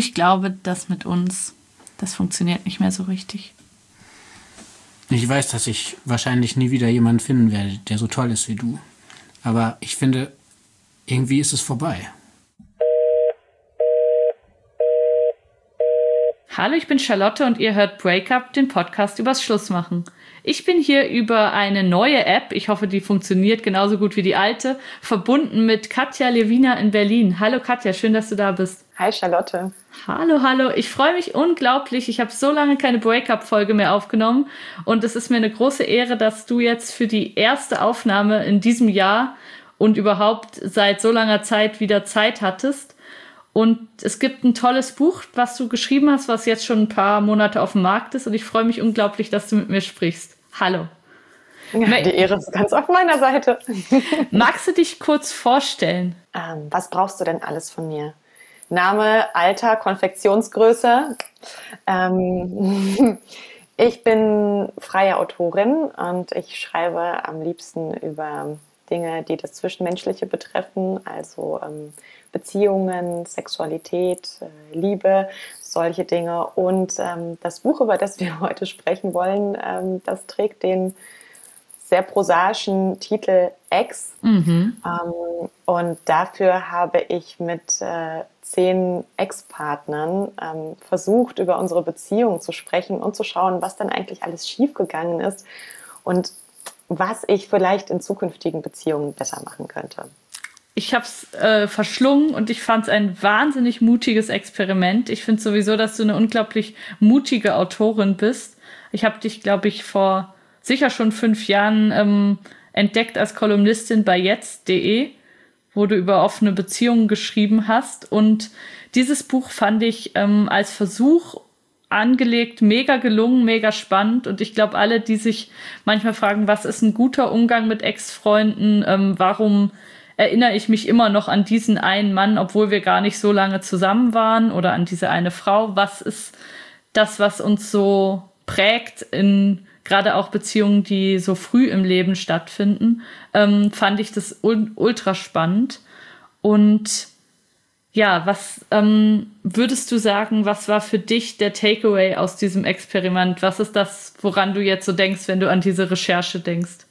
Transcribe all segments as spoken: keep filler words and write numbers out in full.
ich glaube, das mit uns, das funktioniert nicht mehr so richtig. Ich weiß, dass ich wahrscheinlich nie wieder jemanden finden werde, der so toll ist wie du. Aber ich finde, irgendwie ist es vorbei. Hallo, ich bin Charlotte und ihr hört Breakup, den Podcast übers Schlussmachen. Ich bin hier über eine neue App, ich hoffe, die funktioniert genauso gut wie die alte, verbunden mit Katja Lewina in Berlin. Hallo Katja, schön, dass du da bist. Hi Charlotte. Hallo, hallo. Ich freue mich unglaublich. Ich habe so lange keine Breakup-Folge mehr aufgenommen und es ist mir eine große Ehre, dass du jetzt für die erste Aufnahme in diesem Jahr und überhaupt seit so langer Zeit wieder Zeit hattest. Und es gibt ein tolles Buch, was du geschrieben hast, was jetzt schon ein paar Monate auf dem Markt ist. Und ich freue mich unglaublich, dass du mit mir sprichst. Hallo. Ja, die Ehre ist ganz auf meiner Seite. Magst du dich kurz vorstellen? Ähm, was brauchst du denn alles von mir? Name, Alter, Konfektionsgröße. Ähm, ich bin freie Autorin und ich schreibe am liebsten über Dinge, die das Zwischenmenschliche betreffen, also ähm, Beziehungen, Sexualität, äh, Liebe, solche Dinge. Und ähm, das Buch, über das wir heute sprechen wollen, ähm, das trägt den sehr prosaischen Titel Ex. Mhm. Ähm, und dafür habe ich mit äh, zehn Ex-Partnern ähm, versucht, über unsere Beziehung zu sprechen und zu schauen, was dann eigentlich alles schiefgegangen ist und was ich vielleicht in zukünftigen Beziehungen besser machen könnte. Ich habe es äh, verschlungen und ich fand es ein wahnsinnig mutiges Experiment. Ich finde sowieso, dass du eine unglaublich mutige Autorin bist. Ich habe dich, glaube ich, vor sicher schon fünf Jahren ähm, entdeckt als Kolumnistin bei jetzt punkt de, wo du über offene Beziehungen geschrieben hast. Und dieses Buch fand ich ähm, als Versuch angelegt, mega gelungen, mega spannend. Und ich glaube, alle, die sich manchmal fragen, was ist ein guter Umgang mit Ex-Freunden, ähm, warum erinnere ich mich immer noch an diesen einen Mann, obwohl wir gar nicht so lange zusammen waren, oder an diese eine Frau, was ist das, was uns so prägt in gerade auch Beziehungen, die so früh im Leben stattfinden, ähm, fand ich das ultra spannend. Und ja, was ähm, würdest du sagen, was war für dich der Takeaway aus diesem Experiment? Was ist das, woran du jetzt so denkst, wenn du an diese Recherche denkst?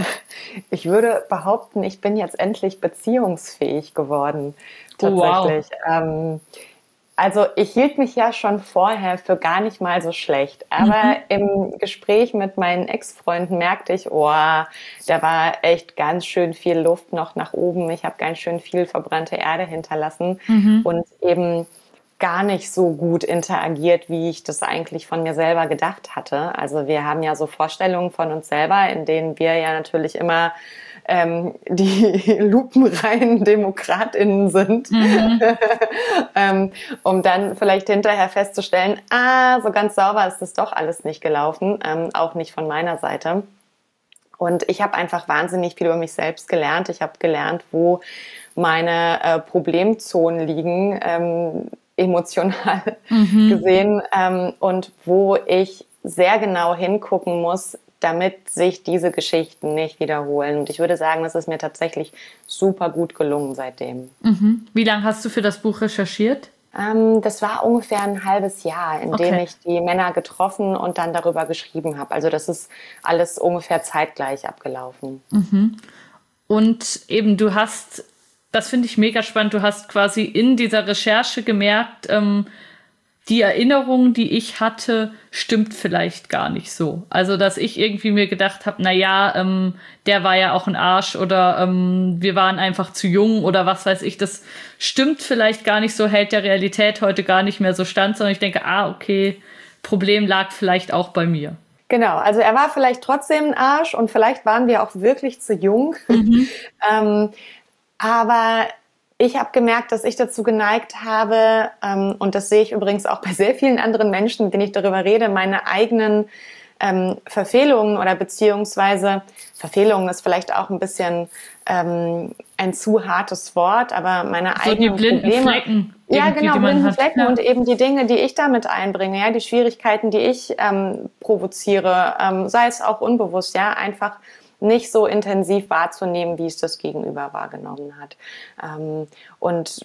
Ich würde behaupten, ich bin jetzt endlich beziehungsfähig geworden. Tatsächlich. Oh, wow. ähm, also ich hielt mich ja schon vorher für gar nicht mal so schlecht. Aber mhm. im Gespräch mit meinen Ex-Freunden merkte ich, oh, da war echt ganz schön viel Luft noch nach oben. Ich habe ganz schön viel verbrannte Erde hinterlassen mhm. und eben gar nicht so gut interagiert, wie ich das eigentlich von mir selber gedacht hatte. Also wir haben ja so Vorstellungen von uns selber, in denen wir ja natürlich immer ähm, die lupenreinen DemokratInnen sind, mhm. ähm, um dann vielleicht hinterher festzustellen, ah, so ganz sauber ist das doch alles nicht gelaufen, ähm, auch nicht von meiner Seite. Und ich habe einfach wahnsinnig viel über mich selbst gelernt. Ich habe gelernt, wo meine äh, Problemzonen liegen, ähm, emotional mhm. gesehen, ähm, und wo ich sehr genau hingucken muss, damit sich diese Geschichten nicht wiederholen. Und ich würde sagen, das ist mir tatsächlich super gut gelungen seitdem. Mhm. Wie lange hast du für das Buch recherchiert? Ähm, das war ungefähr ein halbes Jahr, in dem okay. ich die Männer getroffen und dann darüber geschrieben habe. Also das ist alles ungefähr zeitgleich abgelaufen. Mhm. Und eben, du hast, das finde ich mega spannend, du hast quasi in dieser Recherche gemerkt, ähm, die Erinnerung, die ich hatte, stimmt vielleicht gar nicht so. Also, dass ich irgendwie mir gedacht habe, na ja, ähm, der war ja auch ein Arsch oder ähm, wir waren einfach zu jung oder was weiß ich, das stimmt vielleicht gar nicht so, hält der Realität heute gar nicht mehr so stand, sondern ich denke, ah, okay, Problem lag vielleicht auch bei mir. Genau, also er war vielleicht trotzdem ein Arsch und vielleicht waren wir auch wirklich zu jung. Mhm. ähm, aber ich habe gemerkt, dass ich dazu geneigt habe, ähm, und das sehe ich übrigens auch bei sehr vielen anderen Menschen, mit denen ich darüber rede, meine eigenen ähm, Verfehlungen oder beziehungsweise Verfehlungen ist vielleicht auch ein bisschen ähm, ein zu hartes Wort, aber meine so eigenen die blinden Probleme, Flecken, ja genau, blinden hat, Flecken ja. und eben die Dinge, die ich damit einbringe, ja, die Schwierigkeiten, die ich ähm, provoziere, ähm, sei es auch unbewusst, ja, einfach nicht so intensiv wahrzunehmen, wie es das Gegenüber wahrgenommen hat. Ähm, und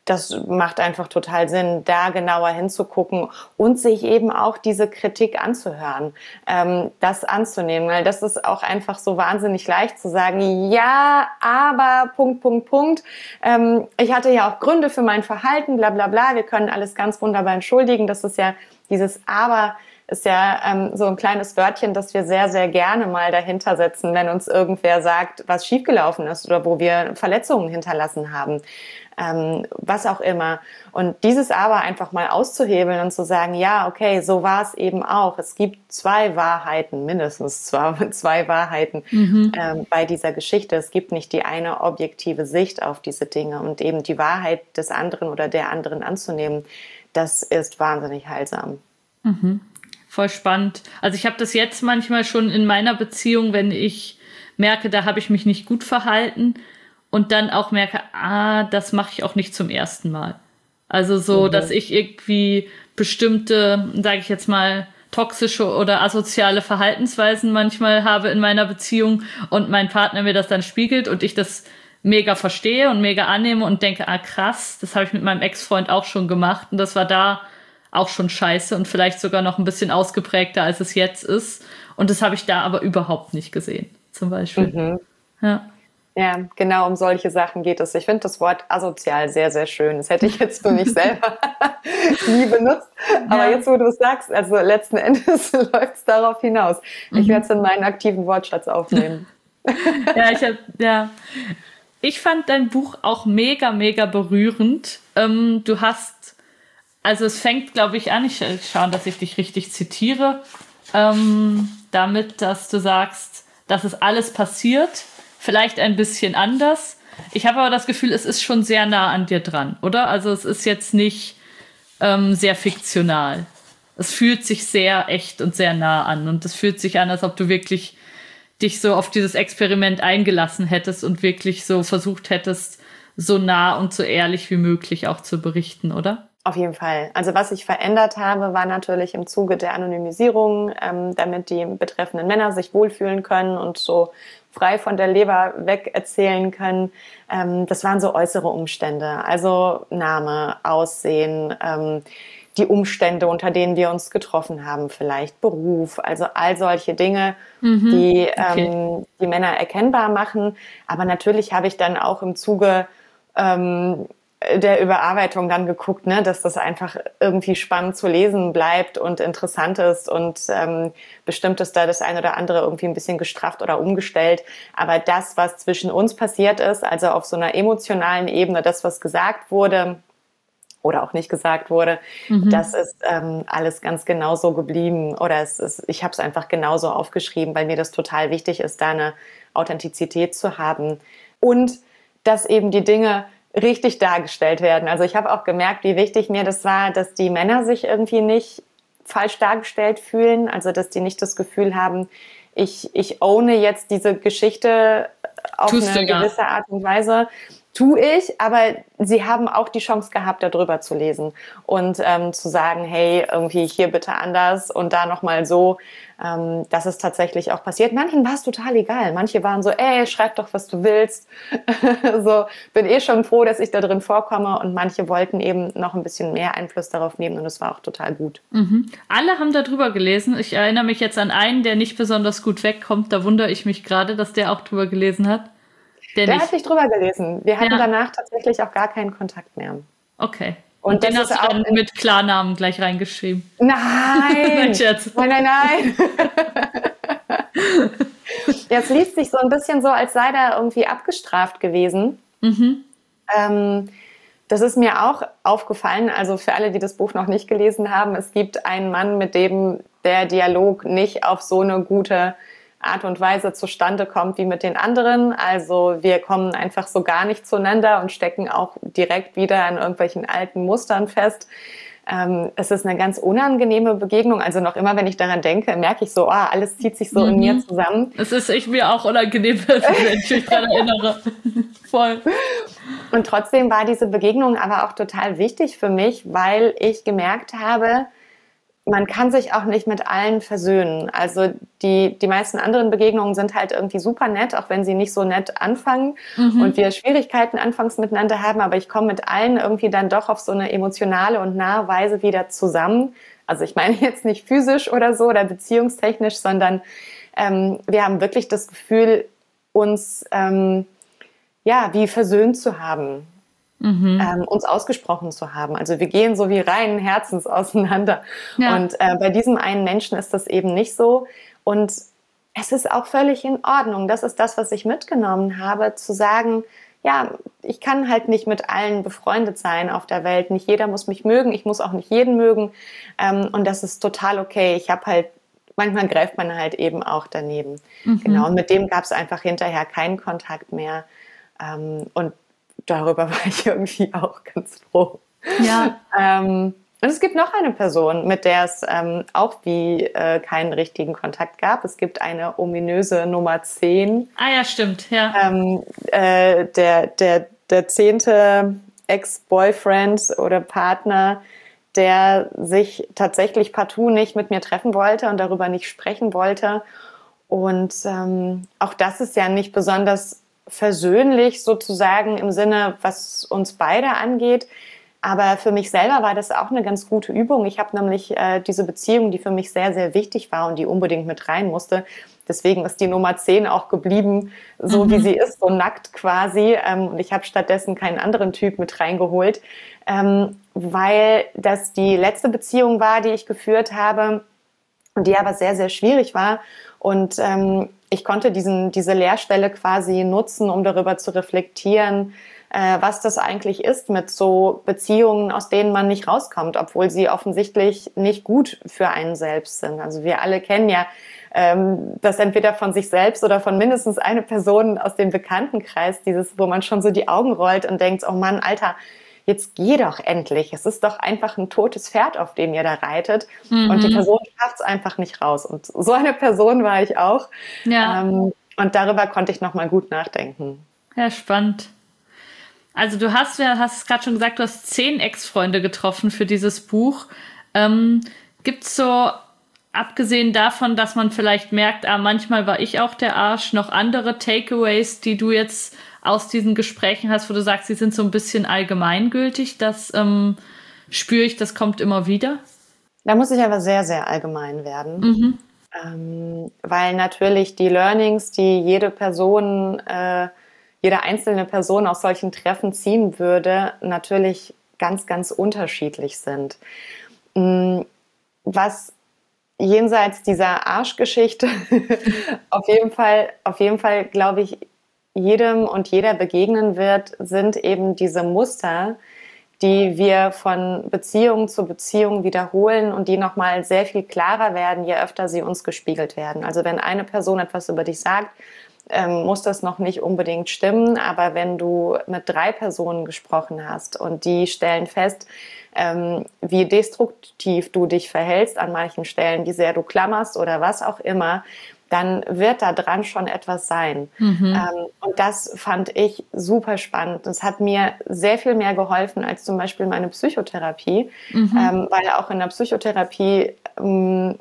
das macht einfach total Sinn, da genauer hinzugucken und sich eben auch diese Kritik anzuhören, ähm, das anzunehmen, weil das ist auch einfach so wahnsinnig leicht zu sagen, ja, aber Punkt, Punkt, Punkt, ähm, ich hatte ja auch Gründe für mein Verhalten, bla bla bla, wir können alles ganz wunderbar entschuldigen, das ist ja dieses Aber, ist ja ähm, so ein kleines Wörtchen, das wir sehr, sehr gerne mal dahinter setzen, wenn uns irgendwer sagt, was schiefgelaufen ist oder wo wir Verletzungen hinterlassen haben, ähm, was auch immer. Und dieses Aber einfach mal auszuhebeln und zu sagen, ja, okay, so war es eben auch. Es gibt zwei Wahrheiten, mindestens zwei, zwei Wahrheiten mhm. ähm, bei dieser Geschichte. Es gibt nicht die eine objektive Sicht auf diese Dinge und eben die Wahrheit des anderen oder der anderen anzunehmen, das ist wahnsinnig heilsam. Mhm. Voll spannend. Also ich habe das jetzt manchmal schon in meiner Beziehung, wenn ich merke, da habe ich mich nicht gut verhalten und dann auch merke, ah, das mache ich auch nicht zum ersten Mal. Also so, mhm. dass ich irgendwie bestimmte, sage ich jetzt mal, toxische oder asoziale Verhaltensweisen manchmal habe in meiner Beziehung und mein Partner mir das dann spiegelt und ich das mega verstehe und mega annehme und denke, ah krass, das habe ich mit meinem Ex-Freund auch schon gemacht und das war da auch schon scheiße und vielleicht sogar noch ein bisschen ausgeprägter, als es jetzt ist. Und das habe ich da aber überhaupt nicht gesehen, zum Beispiel. Mhm. Ja. Ja, genau um solche Sachen geht es. Ich finde das Wort asozial sehr, sehr schön. Das hätte ich jetzt für mich selber nie benutzt. Aber ja. Jetzt, wo du es sagst, also letzten Endes läuft es darauf hinaus. Ich mhm. werde es in meinen aktiven Wortschatz aufnehmen. ja, ich hab, ja. Ich fand dein Buch auch mega, mega berührend. Ähm, du hast Also es fängt, glaube ich, an, ich schaue, dass ich dich richtig zitiere, ähm, damit, dass du sagst, dass es alles passiert, vielleicht ein bisschen anders. Ich habe aber das Gefühl, es ist schon sehr nah an dir dran, oder? Also es ist jetzt nicht ähm, sehr fiktional. Es fühlt sich sehr echt und sehr nah an und es fühlt sich an, als ob du wirklich dich so auf dieses Experiment eingelassen hättest und wirklich so versucht hättest, so nah und so ehrlich wie möglich auch zu berichten, oder? Auf jeden Fall. Also was ich verändert habe, war natürlich im Zuge der Anonymisierung, ähm, damit die betreffenden Männer sich wohlfühlen können und so frei von der Leber weg erzählen können. Ähm, das waren so äußere Umstände, also Name, Aussehen, ähm, die Umstände, unter denen wir uns getroffen haben, vielleicht Beruf, also all solche Dinge, mhm, die okay. ähm, die Männer erkennbar machen. Aber natürlich habe ich dann auch im Zuge ähm, der Überarbeitung dann geguckt, ne, dass das einfach irgendwie spannend zu lesen bleibt und interessant ist und ähm, bestimmt ist da das eine oder andere irgendwie ein bisschen gestrafft oder umgestellt. Aber das, was zwischen uns passiert ist, also auf so einer emotionalen Ebene, das, was gesagt wurde oder auch nicht gesagt wurde, mhm. das ist ähm, alles ganz genau so geblieben. Oder es ist, ich habe es einfach genauso aufgeschrieben, weil mir das total wichtig ist, da eine Authentizität zu haben. Und dass eben die Dinge richtig dargestellt werden. Also ich habe auch gemerkt, wie wichtig mir das war, dass die Männer sich irgendwie nicht falsch dargestellt fühlen, also dass die nicht das Gefühl haben, ich, ich owne jetzt diese Geschichte auf Tust eine gewisse Art und Weise. Tue ich, aber sie haben auch die Chance gehabt, darüber zu lesen und ähm, zu sagen, hey, irgendwie hier bitte anders und da nochmal so. Ähm, das ist tatsächlich auch passiert. Manchen war es total egal. Manche waren so, ey, schreib doch, was du willst. So, bin eh schon froh, dass ich da drin vorkomme. Und manche wollten eben noch ein bisschen mehr Einfluss darauf nehmen und es war auch total gut. Mhm. Alle haben darüber gelesen. Ich erinnere mich jetzt an einen, der nicht besonders gut wegkommt. Da wundere ich mich gerade, dass der auch drüber gelesen hat. Der, der hat nicht drüber gelesen. Wir hatten ja. danach tatsächlich auch gar keinen Kontakt mehr. Okay. Und, und den hast du dann mit Klarnamen gleich reingeschrieben? Nein! nein, nein, nein! Jetzt liest sich so ein bisschen so, als sei der irgendwie abgestraft gewesen. Mhm. Ähm, das ist mir auch aufgefallen, also für alle, die das Buch noch nicht gelesen haben, es gibt einen Mann, mit dem der Dialog nicht auf so eine gute Art und Weise zustande kommt wie mit den anderen. Also wir kommen einfach so gar nicht zueinander und stecken auch direkt wieder an irgendwelchen alten Mustern fest. Ähm, es ist eine ganz unangenehme Begegnung. Also noch immer, wenn ich daran denke, merke ich so, ah, alles zieht sich so mhm. in mir zusammen. Es ist ich mir auch unangenehm, wenn ich mich daran erinnere. Voll. Und trotzdem war diese Begegnung aber auch total wichtig für mich, weil ich gemerkt habe, man kann sich auch nicht mit allen versöhnen. Also die, die meisten anderen Begegnungen sind halt irgendwie super nett, auch wenn sie nicht so nett anfangen mhm. und wir Schwierigkeiten anfangs miteinander haben. Aber ich komme mit allen irgendwie dann doch auf so eine emotionale und nahe Weise wieder zusammen. Also ich meine jetzt nicht physisch oder so oder beziehungstechnisch, sondern ähm, wir haben wirklich das Gefühl, uns ähm, ja wie versöhnt zu haben. Mhm. Ähm, uns ausgesprochen zu haben. Also wir gehen so wie reinen Herzens auseinander. Ja. Und äh, bei diesem einen Menschen ist das eben nicht so. Und es ist auch völlig in Ordnung. Das ist das, was ich mitgenommen habe, zu sagen, ja, ich kann halt nicht mit allen befreundet sein auf der Welt. Nicht jeder muss mich mögen. Ich muss auch nicht jeden mögen. Ähm, und das ist total okay. Ich habe halt, manchmal greift man halt eben auch daneben. Mhm. Genau. Und mit dem gab es einfach hinterher keinen Kontakt mehr. Ähm, und darüber war ich irgendwie auch ganz froh. Ja. Ähm, und es gibt noch eine Person, mit der es ähm, auch wie äh, keinen richtigen Kontakt gab. Es gibt eine ominöse Nummer zehn. Ah ja, stimmt, ja. Ähm, äh, der, der, der zehnte Ex-Boyfriend oder Partner, der sich tatsächlich partout nicht mit mir treffen wollte und darüber nicht sprechen wollte. Und ähm, auch das ist ja nicht besonders versöhnlich sozusagen im Sinne, was uns beide angeht. Aber für mich selber war das auch eine ganz gute Übung. Ich habe nämlich äh, diese Beziehung, die für mich sehr, sehr wichtig war und die unbedingt mit rein musste. Deswegen ist die Nummer zehn auch geblieben, so mhm. wie sie ist, so nackt quasi. Ähm, und ich habe stattdessen keinen anderen Typ mit reingeholt, ähm, weil das die letzte Beziehung war, die ich geführt habe und die aber sehr, sehr schwierig war. Und ähm, ich konnte diesen, diese Leerstelle quasi nutzen, um darüber zu reflektieren, äh, was das eigentlich ist mit so Beziehungen, aus denen man nicht rauskommt, obwohl sie offensichtlich nicht gut für einen selbst sind. Also wir alle kennen ja ähm, das entweder von sich selbst oder von mindestens einer Person aus dem Bekanntenkreis, dieses, wo man schon so die Augen rollt und denkt, oh Mann, Alter, jetzt geh doch endlich. Es ist doch einfach ein totes Pferd, auf dem ihr da reitet. Mhm. Und die Person schafft es einfach nicht raus. Und so eine Person war ich auch. Ja. Ähm, und darüber konnte ich nochmal gut nachdenken. Ja, spannend. Also du hast ja, hast es gerade schon gesagt, du hast zehn Ex-Freunde getroffen für dieses Buch. Ähm, gibt es so, abgesehen davon, dass man vielleicht merkt, ah, manchmal war ich auch der Arsch, noch andere Takeaways, die du jetzt aus diesen Gesprächen hast, wo du sagst, sie sind so ein bisschen allgemeingültig, das ähm, spüre ich, das kommt immer wieder? Da muss ich aber sehr, sehr allgemein werden, mhm. ähm, weil natürlich die Learnings, die jede Person, äh, jede einzelne Person aus solchen Treffen ziehen würde, natürlich ganz, ganz unterschiedlich sind. Mhm. Was jenseits dieser Arschgeschichte auf jeden Fall, auf jeden Fall, glaube ich, jedem und jeder begegnen wird, sind eben diese Muster, die wir von Beziehung zu Beziehung wiederholen und die nochmal sehr viel klarer werden, je öfter sie uns gespiegelt werden. Also wenn eine Person etwas über dich sagt, ähm, muss das noch nicht unbedingt stimmen, aber wenn du mit drei Personen gesprochen hast und die stellen fest, ähm, wie destruktiv du dich verhältst an manchen Stellen, wie sehr du klammerst oder was auch immer, dann wird da dran schon etwas sein. Mhm. Ähm, und das fand ich super spannend. Das hat mir sehr viel mehr geholfen als zum Beispiel meine Psychotherapie, mhm. ähm, weil auch in der Psychotherapie ähm,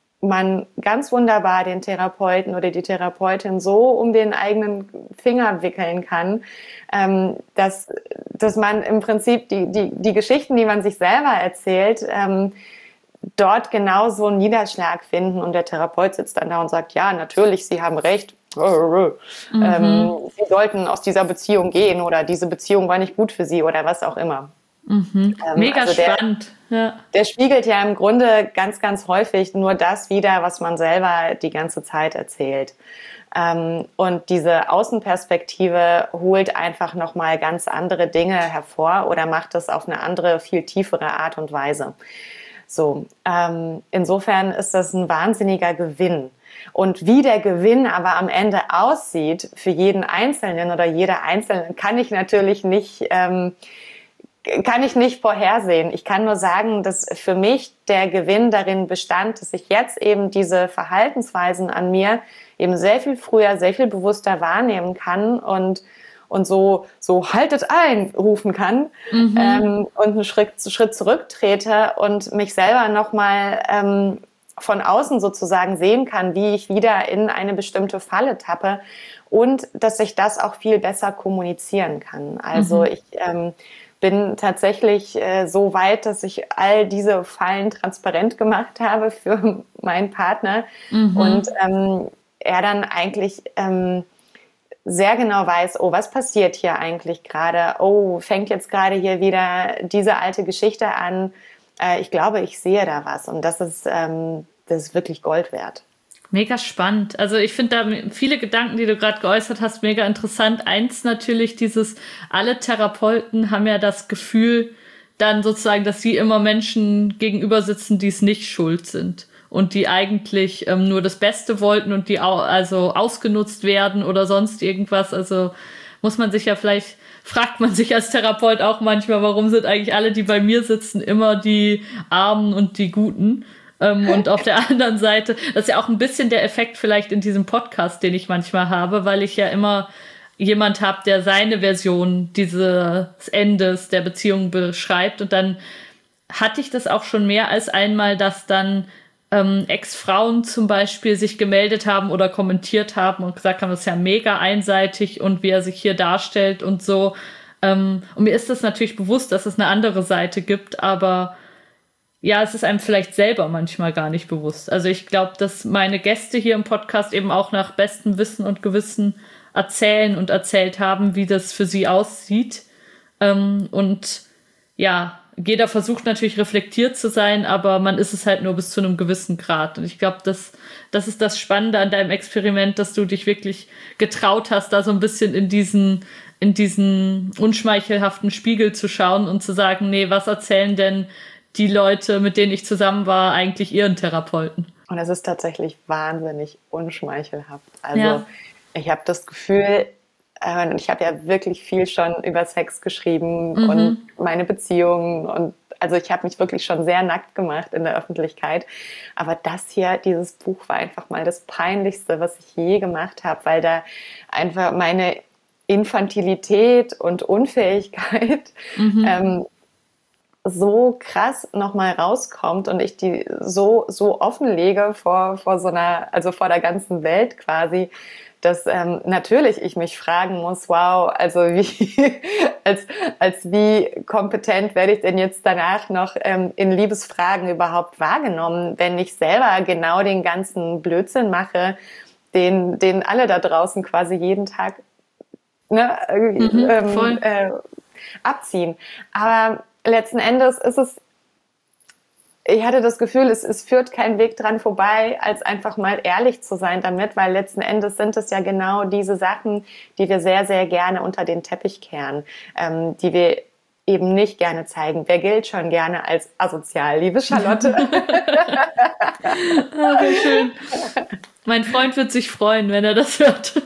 man ganz wunderbar den Therapeuten oder die Therapeutin so um den eigenen Finger wickeln kann, ähm, dass, dass man im Prinzip die, die, die Geschichten, die man sich selber erzählt, ähm, dort genauso einen Niederschlag finden und der Therapeut sitzt dann da und sagt, ja, natürlich, Sie haben recht, mhm. ähm, Sie sollten aus dieser Beziehung gehen oder diese Beziehung war nicht gut für Sie oder was auch immer. Mhm. Ähm, Mega also der, spannend. Ja. Der spiegelt ja im Grunde ganz, ganz häufig nur das wider, was man selber die ganze Zeit erzählt. Ähm, und diese Außenperspektive holt einfach nochmal ganz andere Dinge hervor oder macht es auf eine andere, viel tiefere Art und Weise. So, ähm, insofern ist das ein wahnsinniger Gewinn. Und wie der Gewinn aber am Ende aussieht für jeden Einzelnen oder jede Einzelne, kann ich natürlich nicht, ähm, kann ich nicht vorhersehen. Ich kann nur sagen, dass für mich der Gewinn darin bestand, dass ich jetzt eben diese Verhaltensweisen an mir eben sehr viel früher, sehr viel bewusster wahrnehmen kann und und so, so haltet ein rufen kann, mhm. ähm, und einen Schritt, Schritt zurücktrete und mich selber nochmal ähm, von außen sozusagen sehen kann, wie ich wieder in eine bestimmte Falle tappe und dass ich das auch viel besser kommunizieren kann. Also mhm. ich ähm, bin tatsächlich äh, so weit, dass ich all diese Fallen transparent gemacht habe für meinen Partner mhm. und ähm, er dann eigentlich ähm, sehr genau weiß, oh, was passiert hier eigentlich gerade? Oh, fängt jetzt gerade hier wieder diese alte Geschichte an? Äh, ich glaube, ich sehe da was und das ist, ähm, das ist wirklich Gold wert. Mega spannend. Also ich finde da viele Gedanken, die du gerade geäußert hast, mega interessant. Eins natürlich dieses, alle Therapeuten haben ja das Gefühl, dann sozusagen, dass sie immer Menschen gegenüber sitzen, die es nicht schuld sind und die eigentlich ähm, nur das Beste wollten und die au- also ausgenutzt werden oder sonst irgendwas. Also muss man sich ja vielleicht, fragt man sich als Therapeut auch manchmal, warum sind eigentlich alle, die bei mir sitzen, immer die Armen und die Guten? Und auf der anderen Seite, das ist ja auch ein bisschen der Effekt vielleicht in diesem Podcast, den ich manchmal habe, weil ich ja immer jemand habe, der seine Version dieses Endes der Beziehung beschreibt. Und dann hatte ich das auch schon mehr als einmal, dass dann ähm, Ex-Frauen zum Beispiel sich gemeldet haben oder kommentiert haben und gesagt haben, das ist ja mega einseitig und wie er sich hier darstellt und so. Ähm, und mir ist das natürlich bewusst, dass es eine andere Seite gibt, aber ja, es ist einem vielleicht selber manchmal gar nicht bewusst. Also ich glaube, dass meine Gäste hier im Podcast eben auch nach bestem Wissen und Gewissen erzählen und erzählt haben, wie das für sie aussieht. Ähm, und ja, jeder versucht natürlich reflektiert zu sein, aber man ist es halt nur bis zu einem gewissen Grad. Und ich glaube, das, das ist das Spannende an deinem Experiment, dass du dich wirklich getraut hast, da so ein bisschen in diesen, in diesen unschmeichelhaften Spiegel zu schauen und zu sagen, nee, was erzählen denn die Leute, mit denen ich zusammen war, eigentlich ihren Therapeuten? Und es ist tatsächlich wahnsinnig unschmeichelhaft. Also ja. ich habe das Gefühl, äh, ich habe ja wirklich viel schon über Sex geschrieben mhm. und meine Beziehungen und also ich habe mich wirklich schon sehr nackt gemacht in der Öffentlichkeit. Aber das hier, dieses Buch war einfach mal das Peinlichste, was ich je gemacht habe, weil da einfach meine Infantilität und Unfähigkeit mhm. ähm, so krass nochmal rauskommt und ich die so, so offenlege vor, vor so einer, also vor der ganzen Welt quasi, dass ähm, natürlich ich mich fragen muss, wow, also wie, als, als wie kompetent werde ich denn jetzt danach noch ähm, in Liebesfragen überhaupt wahrgenommen, wenn ich selber genau den ganzen Blödsinn mache, den, den alle da draußen quasi jeden Tag ne, mhm, ähm, äh, abziehen. Aber letzten Endes ist es, ich hatte das Gefühl, es, es führt kein Weg dran vorbei, als einfach mal ehrlich zu sein damit, weil letzten Endes sind es ja genau diese Sachen, die wir sehr, sehr gerne unter den Teppich kehren, ähm, die wir eben nicht gerne zeigen. Wer gilt schon gerne als asozial, liebe Charlotte? Ah, wie schön. Mein Freund wird sich freuen, wenn er das hört.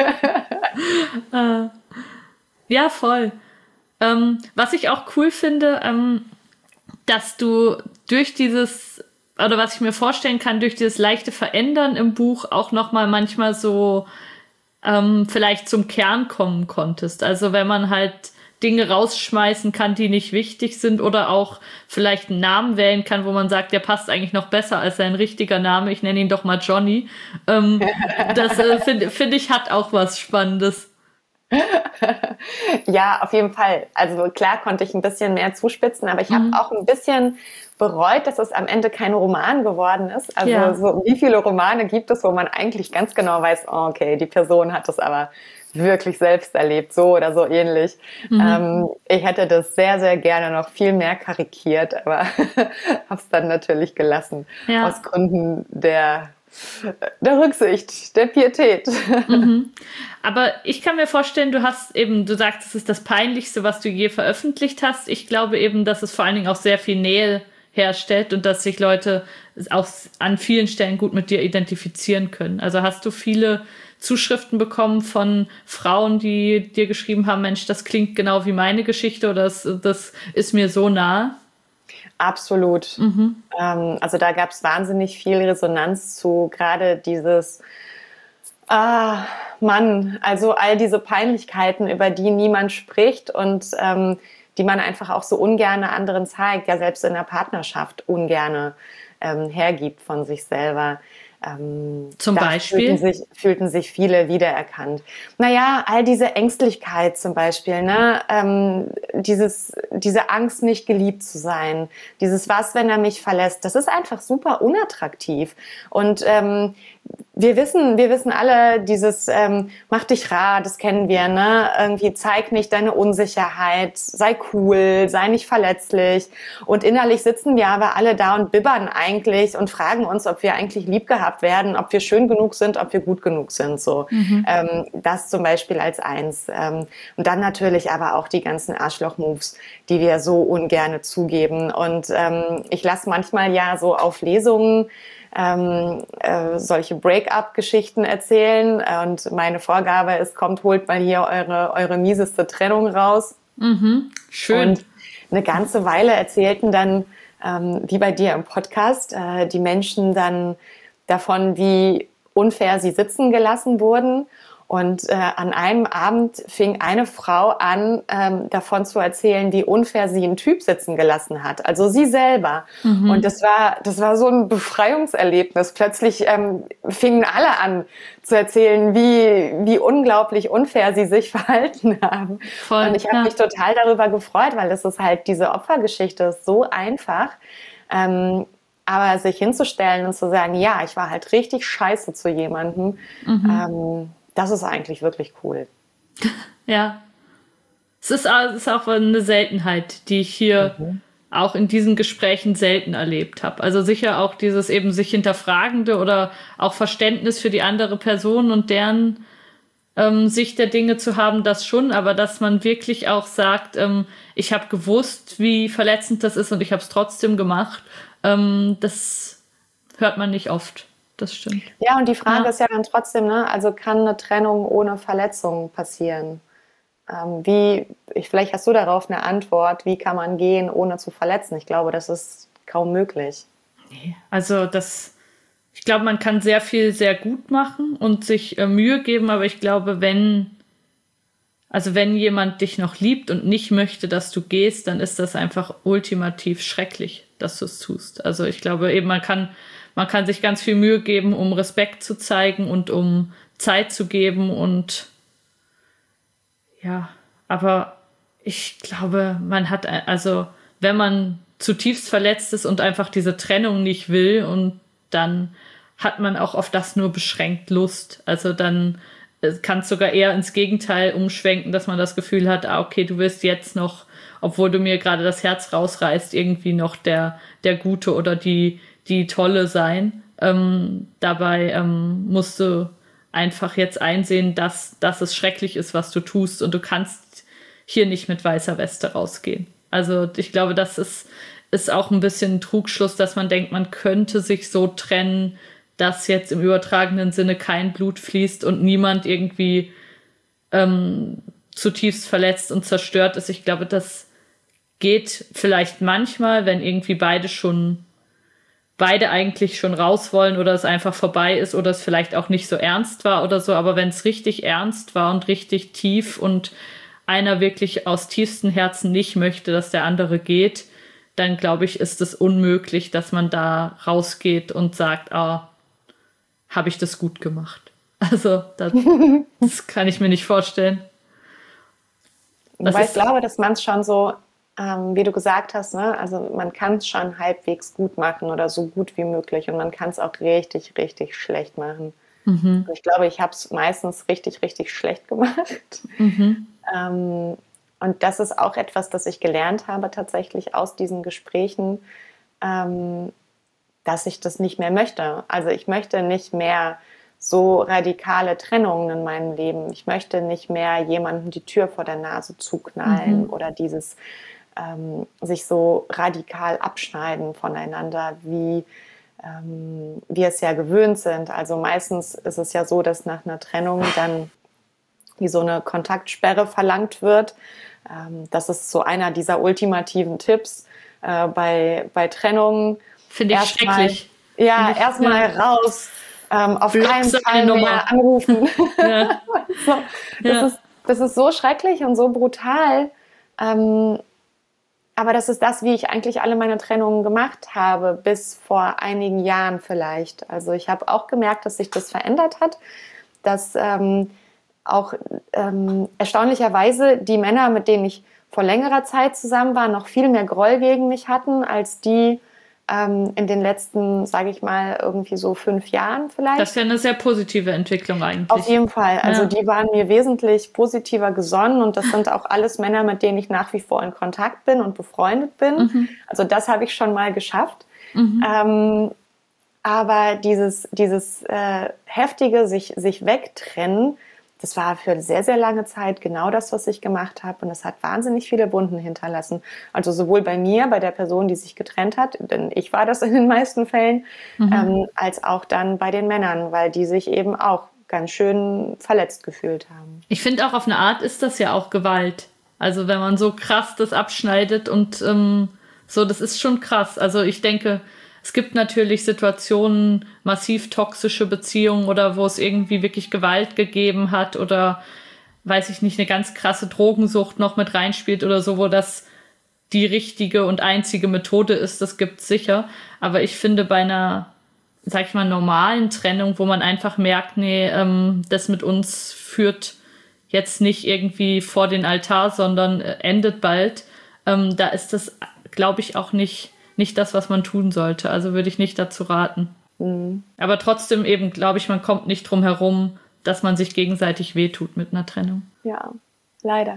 ah. Ja, voll. Ähm, was ich auch cool finde, ähm, dass du durch dieses, oder was ich mir vorstellen kann, durch dieses leichte Verändern im Buch auch nochmal manchmal so ähm, vielleicht zum Kern kommen konntest. Also wenn man halt Dinge rausschmeißen kann, die nicht wichtig sind oder auch vielleicht einen Namen wählen kann, wo man sagt, der passt eigentlich noch besser als sein richtiger Name. Ich nenne ihn doch mal Johnny. Ähm, das äh, finde find ich hat auch was Spannendes. Ja, auf jeden Fall. Also klar konnte ich ein bisschen mehr zuspitzen, aber ich habe mhm. auch ein bisschen bereut, dass es am Ende kein Roman geworden ist. Also ja. so, wie viele Romane gibt es, wo man eigentlich ganz genau weiß, oh, okay, die Person hat das aber wirklich selbst erlebt, so oder so ähnlich. Mhm. Ähm, ich hätte das sehr, sehr gerne noch viel mehr karikiert, aber habe es dann natürlich gelassen, ja. aus Gründen der der Rücksicht, der Pietät. Mhm. Aber ich kann mir vorstellen, du hast eben, du sagst, es ist das Peinlichste, was du je veröffentlicht hast. Ich glaube eben, dass es vor allen Dingen auch sehr viel Nähe herstellt und dass sich Leute auch an vielen Stellen gut mit dir identifizieren können. Also hast du viele Zuschriften bekommen von Frauen, die dir geschrieben haben, Mensch, das klingt genau wie meine Geschichte oder das, das ist mir so nah? Absolut. Mhm. Ähm, also da gab es wahnsinnig viel Resonanz zu, gerade dieses, Ah, Mann, also all diese Peinlichkeiten, über die niemand spricht und ähm, die man einfach auch so ungerne anderen zeigt, ja selbst in der Partnerschaft ungerne ähm, hergibt von sich selber. Ähm, Zum da Beispiel? Fühlten sich, fühlten sich viele wiedererkannt. Naja, all diese Ängstlichkeit zum Beispiel, ne? ähm, dieses, diese Angst, nicht geliebt zu sein, dieses was, wenn er mich verlässt, das ist einfach super unattraktiv. Und ähm, wir wissen, wir wissen alle, dieses ähm, mach dich rar, das kennen wir, ne? Irgendwie zeig nicht deine Unsicherheit, sei cool, sei nicht verletzlich. Und innerlich sitzen wir aber alle da und bibbern eigentlich und fragen uns, ob wir eigentlich lieb gehabt werden, ob wir schön genug sind, ob wir gut genug sind. So, mhm. ähm, das zum Beispiel als eins. Ähm, und dann natürlich aber auch die ganzen Arschloch-Moves, die wir so ungerne zugeben. Und ähm, ich lasse manchmal ja so auf Lesungen Ähm, äh, solche Break-up-Geschichten erzählen und meine Vorgabe ist, kommt, holt mal hier eure, eure mieseste Trennung raus. Mhm, schön. Und eine ganze Weile erzählten dann, ähm, wie bei dir im Podcast, äh, die Menschen dann davon, wie unfair sie sitzen gelassen wurden. Und äh, an einem Abend fing eine Frau an, ähm, davon zu erzählen, wie unfair sie einen Typ sitzen gelassen hat. Also sie selber. Mhm. Und das war, das war so ein Befreiungserlebnis. Plötzlich ähm, fingen alle an zu erzählen, wie, wie unglaublich unfair sie sich verhalten haben. Voll, und ich habe ja. mich total darüber gefreut, weil das ist halt, diese Opfergeschichte ist so einfach. Ähm, aber sich hinzustellen und zu sagen, ja, ich war halt richtig scheiße zu jemandem, mhm. ähm, das ist eigentlich wirklich cool. Ja. Es ist, es ist auch eine Seltenheit, die ich hier mhm. auch in diesen Gesprächen selten erlebt habe. Also sicher auch dieses eben sich hinterfragende oder auch Verständnis für die andere Person und deren ähm, Sicht der Dinge zu haben, das schon, aber dass man wirklich auch sagt, ähm, ich habe gewusst, wie verletzend das ist und ich habe es trotzdem gemacht, ähm, das hört man nicht oft. Das stimmt. Ja, und die Frage ja. ist ja dann trotzdem, ne, also kann eine Trennung ohne Verletzung passieren? Ähm, wie, ich, vielleicht hast du darauf eine Antwort, wie kann man gehen, ohne zu verletzen? Ich glaube, das ist kaum möglich. Nee, also das, ich glaube, man kann sehr viel sehr gut machen und sich äh, Mühe geben, aber ich glaube, wenn, also wenn jemand dich noch liebt und nicht möchte, dass du gehst, dann ist das einfach ultimativ schrecklich, dass du es tust. Also ich glaube eben, man kann Man kann sich ganz viel Mühe geben, um Respekt zu zeigen und um Zeit zu geben und ja, aber ich glaube, man hat, also wenn man zutiefst verletzt ist und einfach diese Trennung nicht will und dann hat man auch auf das nur beschränkt Lust. Also dann kann es sogar eher ins Gegenteil umschwenken, dass man das Gefühl hat, ah, okay, du wirst jetzt noch, obwohl du mir gerade das Herz rausreißt, irgendwie noch der, der Gute oder die die Tolle sein. Ähm, dabei ähm, musst du einfach jetzt einsehen, dass, dass es schrecklich ist, was du tust und du kannst hier nicht mit weißer Weste rausgehen. Also ich glaube, das ist, ist auch ein bisschen ein Trugschluss, dass man denkt, man könnte sich so trennen, dass jetzt im übertragenen Sinne kein Blut fließt und niemand irgendwie ähm, zutiefst verletzt und zerstört ist. Ich glaube, das geht vielleicht manchmal, wenn irgendwie beide schon beide eigentlich schon raus wollen oder es einfach vorbei ist oder es vielleicht auch nicht so ernst war oder so, aber wenn es richtig ernst war und richtig tief und einer wirklich aus tiefstem Herzen nicht möchte, dass der andere geht, dann glaube ich, ist es unmöglich, dass man da rausgeht und sagt, ah, habe ich das gut gemacht. Also das, das kann ich mir nicht vorstellen. Das Wobei ich glaube, dass man es schon so Ähm, wie du gesagt hast, ne? Also man kann es schon halbwegs gut machen oder so gut wie möglich und man kann es auch richtig, richtig schlecht machen. Mhm. Ich glaube, ich habe es meistens richtig, richtig schlecht gemacht. Mhm. Ähm, und das ist auch etwas, das ich gelernt habe tatsächlich aus diesen Gesprächen, ähm, dass ich das nicht mehr möchte. Also ich möchte nicht mehr so radikale Trennungen in meinem Leben. Ich möchte nicht mehr jemandem die Tür vor der Nase zuknallen mhm. oder dieses Ähm, sich so radikal abschneiden voneinander, wie ähm, wir es ja gewöhnt sind. Also meistens ist es ja so, dass nach einer Trennung dann wie so eine Kontaktsperre verlangt wird. Ähm, das ist so einer dieser ultimativen Tipps äh, bei, bei Trennungen. Finde ich schrecklich. Mal, ja, erstmal raus. ähm, auf keinen Fall mehr anrufen. Ja. so, das, ja. ist, das ist so schrecklich und so brutal. Ähm, aber das ist das, wie ich eigentlich alle meine Trennungen gemacht habe, bis vor einigen Jahren vielleicht. Also ich habe auch gemerkt, dass sich das verändert hat, dass ähm, auch ähm, erstaunlicherweise die Männer, mit denen ich vor längerer Zeit zusammen war, noch viel mehr Groll gegen mich hatten, als die ähm, in den letzten, sage ich mal, irgendwie so fünf Jahren vielleicht. Das ist ja eine sehr positive Entwicklung eigentlich. Auf jeden Fall. Also ja. Die waren mir wesentlich positiver gesonnen und das sind auch alles Männer, mit denen ich nach wie vor in Kontakt bin und befreundet bin. Mhm. Also das habe ich schon mal geschafft. Mhm. Ähm, aber dieses, dieses äh, heftige sich, sich wegtrennen, das war für sehr, sehr lange Zeit genau das, was ich gemacht habe. Und das hat wahnsinnig viele Wunden hinterlassen. Also sowohl bei mir, bei der Person, die sich getrennt hat, denn ich war das in den meisten Fällen, mhm. ähm, als auch dann bei den Männern, weil die sich eben auch ganz schön verletzt gefühlt haben. Ich finde auch, auf eine Art ist das ja auch Gewalt. Also wenn man so krass das abschneidet und ähm, so, das ist schon krass. Also ich denke, es gibt natürlich Situationen, massiv toxische Beziehungen oder wo es irgendwie wirklich Gewalt gegeben hat oder, weiß ich nicht, eine ganz krasse Drogensucht noch mit reinspielt oder so, wo das die richtige und einzige Methode ist, das gibt's sicher. Aber ich finde, bei einer, sag ich mal, normalen Trennung, wo man einfach merkt, nee, ähm, das mit uns führt jetzt nicht irgendwie vor den Altar, sondern äh, endet bald, ähm, da ist das, glaube ich, auch nicht nicht das, was man tun sollte. Also würde ich nicht dazu raten. Mhm. Aber trotzdem eben, glaube ich, man kommt nicht drum herum, dass man sich gegenseitig wehtut mit einer Trennung. Ja, leider.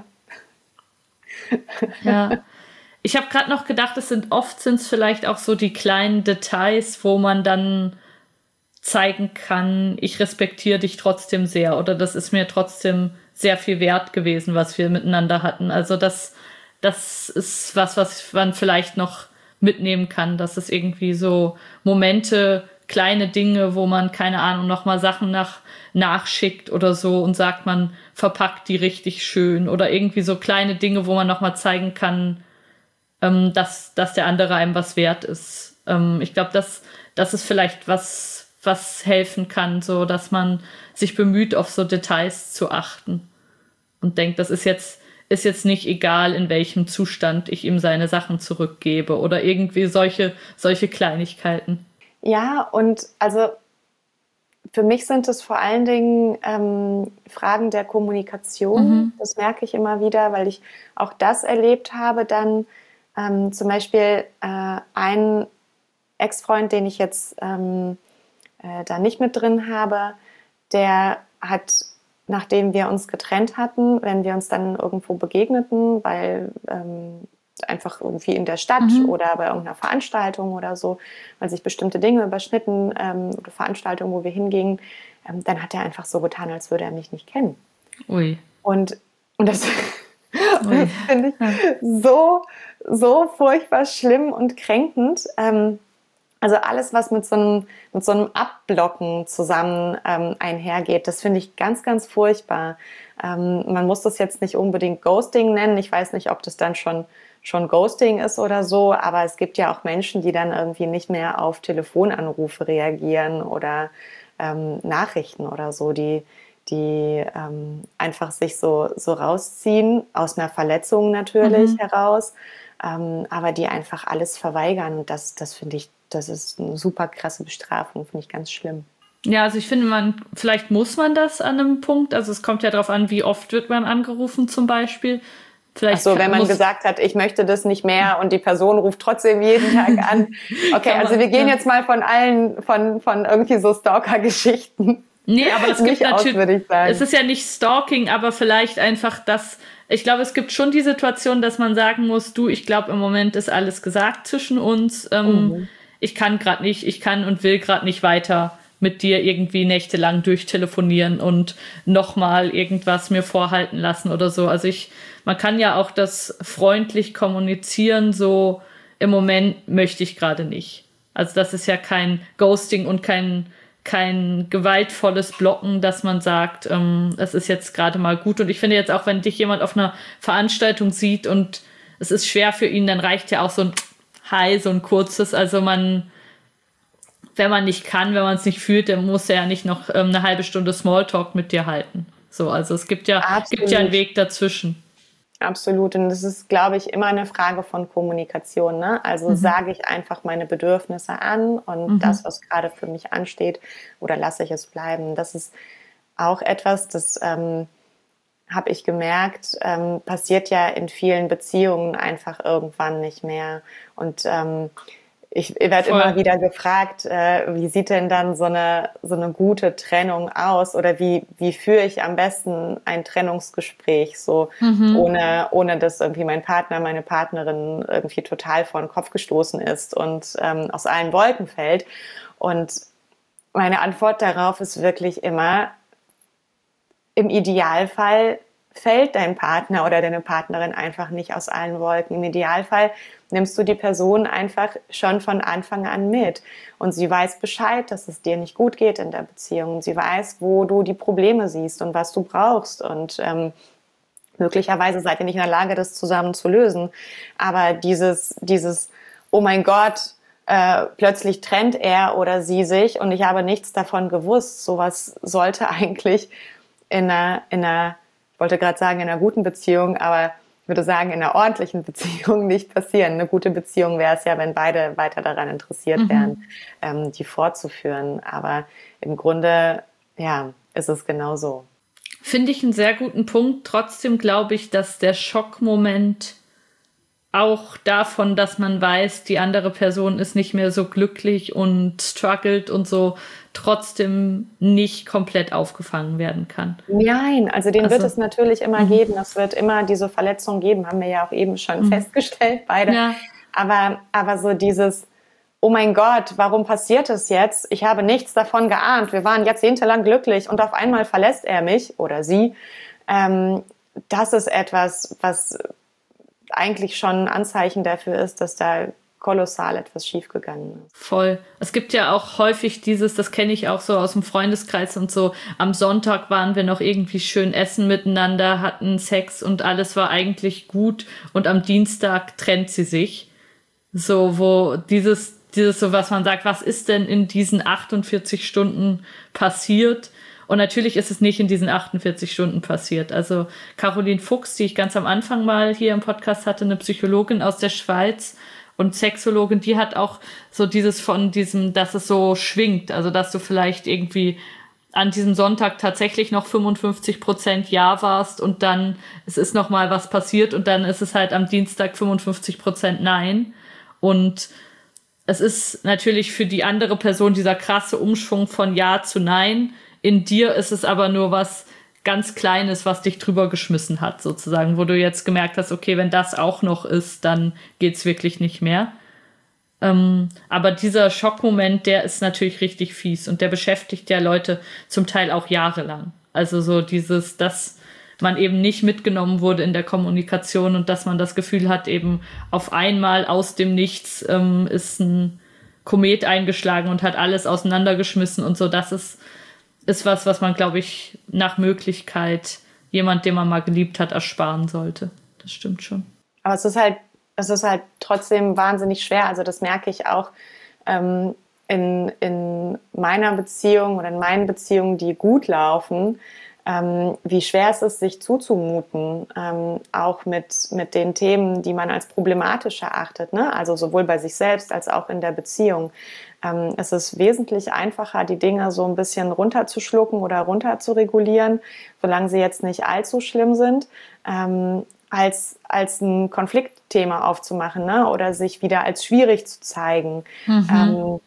Ja. Ich habe gerade noch gedacht, es sind oft sind es vielleicht auch so die kleinen Details, wo man dann zeigen kann, ich respektiere dich trotzdem sehr oder das ist mir trotzdem sehr viel wert gewesen, was wir miteinander hatten. Also das, das ist was, was man vielleicht noch mitnehmen kann, dass es irgendwie so Momente, kleine Dinge, wo man, keine Ahnung, nochmal Sachen nach, nachschickt oder so und sagt, man verpackt die richtig schön oder irgendwie so kleine Dinge, wo man nochmal zeigen kann, ähm, dass, dass der andere einem was wert ist. Ähm, ich glaube, das, das ist vielleicht was, was helfen kann, so dass man sich bemüht, auf so Details zu achten und denkt, das ist jetzt ist jetzt nicht egal, in welchem Zustand ich ihm seine Sachen zurückgebe oder irgendwie solche, solche Kleinigkeiten. Ja, und also für mich sind es vor allen Dingen ähm, Fragen der Kommunikation. Mhm. Das merke ich immer wieder, weil ich auch das erlebt habe. Dann ähm, zum Beispiel äh, ein Ex-Freund, den ich jetzt ähm, äh, da nicht mit drin habe, der hat, nachdem wir uns getrennt hatten, wenn wir uns dann irgendwo begegneten, weil ähm, einfach irgendwie in der Stadt mhm. oder bei irgendeiner Veranstaltung oder so, weil sich bestimmte Dinge überschnitten ähm, oder Veranstaltungen, wo wir hingingen, ähm, dann hat er einfach so getan, als würde er mich nicht kennen. Ui. Und, und das, das finde ich ja. so, so furchtbar schlimm und kränkend. Ähm, Also alles, was mit so einem, mit so einem Abblocken zusammen ähm, einhergeht, das finde ich ganz, ganz furchtbar. Ähm, man muss das jetzt nicht unbedingt Ghosting nennen. Ich weiß nicht, ob das dann schon, schon Ghosting ist oder so, aber es gibt ja auch Menschen, die dann irgendwie nicht mehr auf Telefonanrufe reagieren oder ähm, Nachrichten oder so, die, die ähm, einfach sich so, so rausziehen, aus einer Verletzung natürlich mhm. heraus, ähm, aber die einfach alles verweigern. Und das, das finde ich, das ist eine super krasse Bestrafung, finde ich ganz schlimm. Ja, also ich finde, man, vielleicht muss man das an einem Punkt, also es kommt ja darauf an, wie oft wird man angerufen zum Beispiel. Vielleicht Ach so, wenn man gesagt hat, ich möchte das nicht mehr und die Person ruft trotzdem jeden Tag an. Okay, also wir gehen jetzt mal von allen, von, von irgendwie so Stalker-Geschichten. Nee, aber es gibt natürlich, aus, ich sagen. Es ist ja nicht Stalking, aber vielleicht einfach das, ich glaube, es gibt schon die Situation, dass man sagen muss, du, ich glaube, im Moment ist alles gesagt zwischen uns. Ähm, mhm. Ich kann gerade nicht, ich kann und will gerade nicht weiter mit dir irgendwie nächtelang durchtelefonieren und nochmal irgendwas mir vorhalten lassen oder so. Also ich, man kann ja auch das freundlich kommunizieren, so im Moment möchte ich gerade nicht. Also das ist ja kein Ghosting und kein, kein gewaltvolles Blocken, dass man sagt, ähm, es ist jetzt gerade mal gut. Und ich finde jetzt auch, wenn dich jemand auf einer Veranstaltung sieht und es ist schwer für ihn, dann reicht ja auch so ein Hi, so ein kurzes. Also man wenn man nicht kann, wenn man es nicht fühlt, dann muss er ja nicht noch ähm, eine halbe Stunde Smalltalk mit dir halten. So, also es gibt ja, gibt ja einen Weg dazwischen. Absolut. Und das ist, glaube ich, immer eine Frage von Kommunikation. Ne? Also mhm. sage ich einfach meine Bedürfnisse an und mhm. das, was gerade für mich ansteht, oder lasse ich es bleiben. Das ist auch etwas, das ähm, habe ich gemerkt, ähm, passiert ja in vielen Beziehungen einfach irgendwann nicht mehr. Und ähm, ich werde immer wieder gefragt, äh, wie sieht denn dann so eine, so eine gute Trennung aus oder wie, wie führe ich am besten ein Trennungsgespräch, so mhm. ohne, ohne dass irgendwie mein Partner, meine Partnerin irgendwie total vor den Kopf gestoßen ist und ähm, aus allen Wolken fällt. Und meine Antwort darauf ist wirklich immer, im Idealfall fällt dein Partner oder deine Partnerin einfach nicht aus allen Wolken. Im Idealfall nimmst du die Person einfach schon von Anfang an mit. Und sie weiß Bescheid, dass es dir nicht gut geht in der Beziehung. Sie weiß, wo du die Probleme siehst und was du brauchst. Und ähm, möglicherweise seid ihr nicht in der Lage, das zusammen zu lösen. Aber dieses, dieses, oh mein Gott, äh, plötzlich trennt er oder sie sich und ich habe nichts davon gewusst. Sowas sollte eigentlich in einer, in einer, ich wollte gerade sagen, in einer guten Beziehung, aber ich würde sagen, in einer ordentlichen Beziehung nicht passieren. Eine gute Beziehung wäre es ja, wenn beide weiter daran interessiert mhm. wären, ähm, die fortzuführen. Aber im Grunde, ja, ist es genau so. Finde ich einen sehr guten Punkt. Trotzdem glaube ich, dass der Schockmoment auch davon, dass man weiß, die andere Person ist nicht mehr so glücklich und struggelt und so, trotzdem nicht komplett aufgefangen werden kann. Nein, also den also, wird es natürlich immer m- geben. Es wird immer diese Verletzung geben, haben wir ja auch eben schon m- festgestellt, beide. Ja. Aber, aber so dieses, oh mein Gott, warum passiert es jetzt? Ich habe nichts davon geahnt. Wir waren jahrzehntelang glücklich und auf einmal verlässt er mich oder sie. Ähm, das ist etwas, was eigentlich schon ein Anzeichen dafür ist, dass da kolossal etwas schiefgegangen ist. Voll. Es gibt ja auch häufig dieses, das kenne ich auch so aus dem Freundeskreis und so, am Sonntag waren wir noch irgendwie schön essen miteinander, hatten Sex und alles war eigentlich gut und am Dienstag trennt sie sich. So, wo dieses, dieses so, was man sagt, was ist denn in diesen achtundvierzig Stunden passiert? Und natürlich ist es nicht in diesen achtundvierzig Stunden passiert. Also Caroline Fuchs, die ich ganz am Anfang mal hier im Podcast hatte, eine Psychologin aus der Schweiz und Sexologin, die hat auch so dieses von diesem, dass es so schwingt. Also dass du vielleicht irgendwie an diesem Sonntag tatsächlich noch fünfundfünfzig Prozent Ja warst und dann es ist noch mal was passiert und dann ist es halt am Dienstag fünfundfünfzig Prozent Nein. Und es ist natürlich für die andere Person dieser krasse Umschwung von Ja zu Nein. In dir ist es aber nur was ganz Kleines, was dich drüber geschmissen hat, sozusagen, wo du jetzt gemerkt hast, okay, wenn das auch noch ist, dann geht's wirklich nicht mehr. Ähm, aber dieser Schockmoment, der ist natürlich richtig fies und der beschäftigt ja Leute zum Teil auch jahrelang. Also so dieses, dass man eben nicht mitgenommen wurde in der Kommunikation und dass man das Gefühl hat, eben auf einmal aus dem Nichts ähm, ist ein Komet eingeschlagen und hat alles auseinandergeschmissen und so, das ist ist was, was man, glaube ich, nach Möglichkeit jemand, den man mal geliebt hat, ersparen sollte. Das stimmt schon. Aber es ist halt, es ist halt trotzdem wahnsinnig schwer. Also das merke ich auch ähm, in, in meiner Beziehung oder in meinen Beziehungen, die gut laufen, ähm, wie schwer es ist, sich zuzumuten, ähm, auch mit, mit den Themen, die man als problematisch erachtet, ne? Also sowohl bei sich selbst als auch in der Beziehung. Ähm, es ist wesentlich einfacher, die Dinge so ein bisschen runterzuschlucken oder runter zu regulieren, solange sie jetzt nicht allzu schlimm sind, ähm, als, als ein Konfliktthema aufzumachen, ne? Oder sich wieder als schwierig zu zeigen. Mhm. Ähm,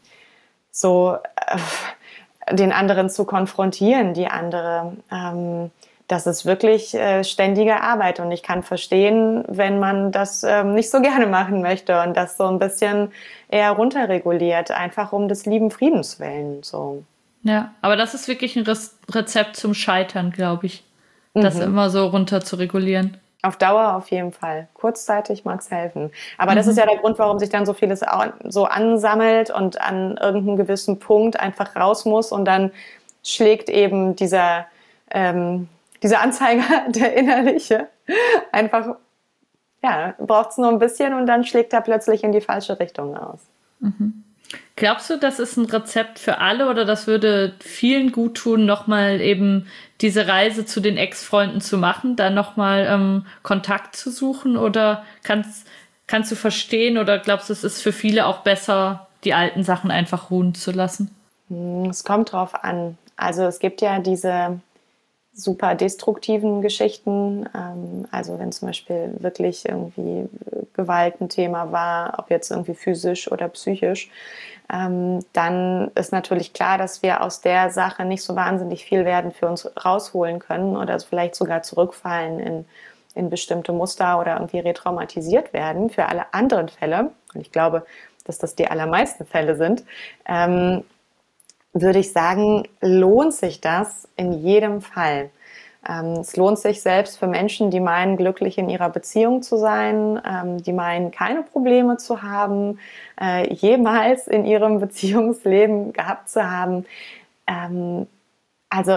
so äh, den anderen zu konfrontieren, die andere. Ähm, das ist wirklich äh, ständige Arbeit und ich kann verstehen, wenn man das ähm, nicht so gerne machen möchte und das so ein bisschen eher runterreguliert, einfach um des lieben Friedens willen. So. Ja, aber das ist wirklich ein Re- Rezept zum Scheitern, glaube ich, das mhm. immer so runter zu regulieren. Auf Dauer auf jeden Fall. Kurzzeitig mag es helfen. Aber mhm. das ist ja der Grund, warum sich dann so vieles so ansammelt und an irgendeinem gewissen Punkt einfach raus muss und dann schlägt eben dieser, ähm, dieser Anzeiger, der innerliche, einfach, ja, braucht es nur ein bisschen und dann schlägt er plötzlich in die falsche Richtung aus. Mhm. Glaubst du, das ist ein Rezept für alle oder das würde vielen gut tun, nochmal eben diese Reise zu den Ex-Freunden zu machen, da nochmal ähm, Kontakt zu suchen? Oder kannst, kannst du verstehen oder glaubst du, es ist für viele auch besser, die alten Sachen einfach ruhen zu lassen? Es kommt drauf an. Also es gibt ja diese super destruktiven Geschichten, ähm, also wenn zum Beispiel wirklich irgendwie Gewalt ein Thema war, ob jetzt irgendwie physisch oder psychisch, ähm, dann ist natürlich klar, dass wir aus der Sache nicht so wahnsinnig viel werden für uns rausholen können oder vielleicht sogar zurückfallen in, in bestimmte Muster oder irgendwie retraumatisiert werden für alle anderen Fälle. Und ich glaube, dass das die allermeisten Fälle sind. Ähm, würde ich sagen, lohnt sich das in jedem Fall. Ähm, es lohnt sich selbst für Menschen, die meinen, glücklich in ihrer Beziehung zu sein, ähm, die meinen, keine Probleme zu haben, äh, jemals in ihrem Beziehungsleben gehabt zu haben. Ähm, also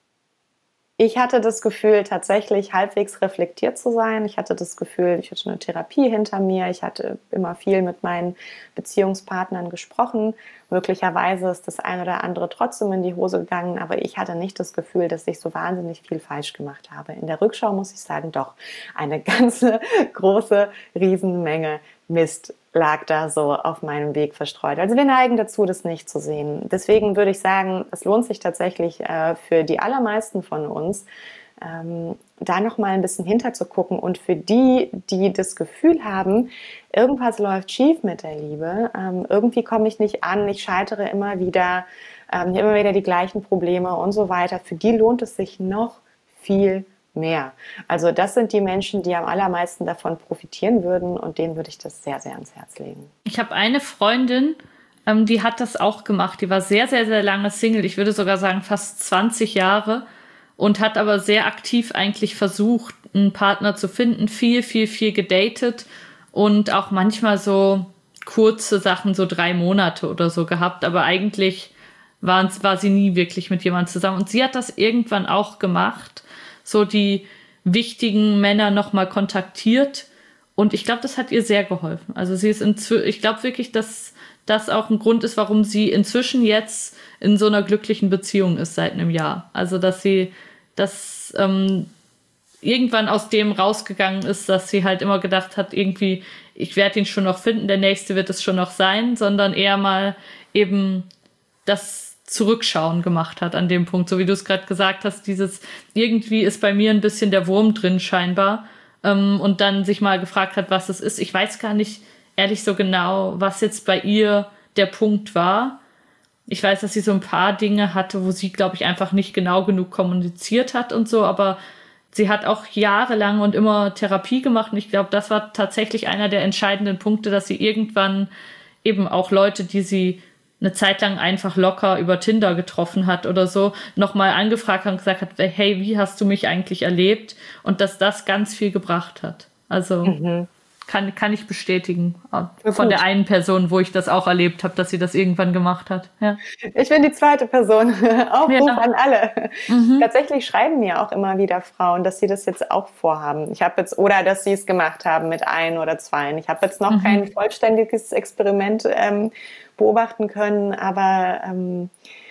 ich hatte das Gefühl, tatsächlich halbwegs reflektiert zu sein. Ich hatte das Gefühl, ich hatte eine Therapie hinter mir. Ich hatte immer viel mit meinen Beziehungspartnern gesprochen. Möglicherweise ist das eine oder andere trotzdem in die Hose gegangen, aber ich hatte nicht das Gefühl, dass ich so wahnsinnig viel falsch gemacht habe. In der Rückschau muss ich sagen, doch, eine ganze große Riesenmenge Mist lag da so auf meinem Weg verstreut. Also wir neigen dazu, das nicht zu sehen. Deswegen würde ich sagen, es lohnt sich tatsächlich äh, für die allermeisten von uns, ähm, da noch mal ein bisschen hinter zu gucken. Und für die, die das Gefühl haben, irgendwas läuft schief mit der Liebe, ähm, irgendwie komme ich nicht an, ich scheitere immer wieder, ähm, immer wieder die gleichen Probleme und so weiter. Für die lohnt es sich noch viel mehr. Also das sind die Menschen, die am allermeisten davon profitieren würden und denen würde ich das sehr, sehr ans Herz legen. Ich habe eine Freundin, ähm, die hat das auch gemacht. Die war sehr, sehr, sehr lange Single. Ich würde sogar sagen fast zwanzig Jahre und hat aber sehr aktiv eigentlich versucht, einen Partner zu finden. Viel, viel, viel gedatet und auch manchmal so kurze Sachen, so drei Monate oder so gehabt. Aber eigentlich war, war sie nie wirklich mit jemandem zusammen. Und sie hat das irgendwann auch gemacht, so die wichtigen Männer nochmal kontaktiert und ich glaube, das hat ihr sehr geholfen. Also sie ist inzwischen, ich glaube wirklich, dass das auch ein Grund ist, warum sie inzwischen jetzt in so einer glücklichen Beziehung ist seit einem Jahr. Also dass sie das ähm, irgendwann aus dem rausgegangen ist, dass sie halt immer gedacht hat, irgendwie, ich werde ihn schon noch finden, der nächste wird es schon noch sein, sondern eher mal eben das Zurückschauen gemacht hat an dem Punkt, so wie du es gerade gesagt hast, dieses irgendwie ist bei mir ein bisschen der Wurm drin scheinbar ähm, und dann sich mal gefragt hat, was es ist. Ich weiß gar nicht ehrlich so genau, was jetzt bei ihr der Punkt war. Ich weiß, dass sie so ein paar Dinge hatte, wo sie, glaube ich, einfach nicht genau genug kommuniziert hat und so, aber sie hat auch jahrelang und immer Therapie gemacht und ich glaube, das war tatsächlich einer der entscheidenden Punkte, dass sie irgendwann eben auch Leute, die sie eine Zeit lang einfach locker über Tinder getroffen hat oder so, nochmal angefragt hat und gesagt hat, hey, wie hast du mich eigentlich erlebt? Und dass das ganz viel gebracht hat. Also mhm. kann, kann ich bestätigen. Von Gut. der einen Person, wo ich das auch erlebt habe, dass sie das irgendwann gemacht hat. Ja. Ich bin die zweite Person. Aufruf ja. an alle. Mhm. Tatsächlich schreiben mir auch immer wieder Frauen, dass sie das jetzt auch vorhaben. Ich habe jetzt, oder dass sie es gemacht haben mit ein oder zwei. Ich habe jetzt noch mhm. kein vollständiges Experiment ähm, beobachten können, aber ähm,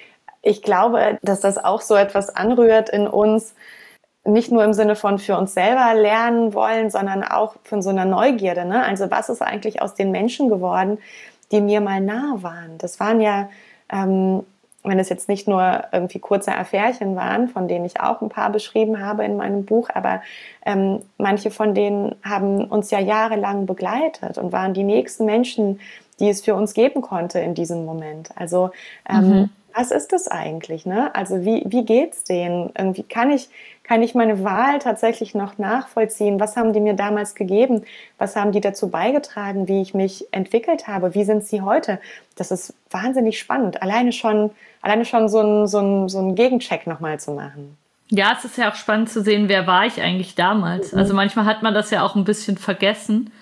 ich glaube, dass das auch so etwas anrührt in uns, nicht nur im Sinne von für uns selber lernen wollen, sondern auch von so einer Neugierde, ne? Also was ist eigentlich aus den Menschen geworden, die mir mal nahe waren? Das waren ja, ähm, wenn es jetzt nicht nur irgendwie kurze Affärchen waren, von denen ich auch ein paar beschrieben habe in meinem Buch, aber ähm, manche von denen haben uns ja jahrelang begleitet und waren die nächsten Menschen, die es für uns geben konnte in diesem Moment. Also ähm, mhm. was ist das eigentlich? Ne? Also wie, wie geht's denen? Irgendwie kann ich, kann ich meine Wahl tatsächlich noch nachvollziehen? Was haben die mir damals gegeben? Was haben die dazu beigetragen, wie ich mich entwickelt habe? Wie sind sie heute? Das ist wahnsinnig spannend. Alleine schon, alleine schon so ein, so ein, so ein Gegencheck nochmal zu machen. Ja, es ist ja auch spannend zu sehen, wer war ich eigentlich damals? Mhm. Also manchmal hat man das ja auch ein bisschen vergessen,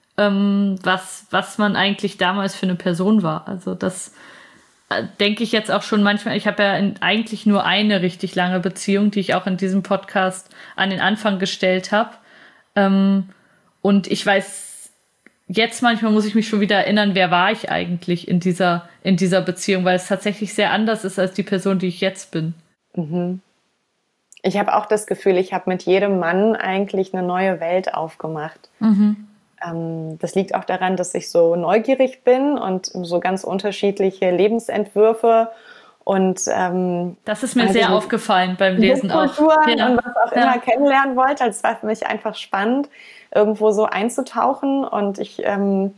was, was man eigentlich damals für eine Person war. Also das äh, denke ich jetzt auch schon manchmal. Ich habe ja in, eigentlich nur eine richtig lange Beziehung, die ich auch in diesem Podcast an den Anfang gestellt habe. Ähm, und ich weiß jetzt manchmal muss ich mich schon wieder erinnern, wer war ich eigentlich in dieser, in dieser Beziehung, weil es tatsächlich sehr anders ist als die Person, die ich jetzt bin. Mhm. Ich habe auch das Gefühl, ich habe mit jedem Mann eigentlich eine neue Welt aufgemacht. Mhm. Ähm, das liegt auch daran, dass ich so neugierig bin und so ganz unterschiedliche Lebensentwürfe und ähm, das ist mir also sehr aufgefallen beim Lesen auch. Kulturen ja. und was auch immer ja. kennenlernen wollte. Also es war für mich einfach spannend, irgendwo so einzutauchen und ich ähm,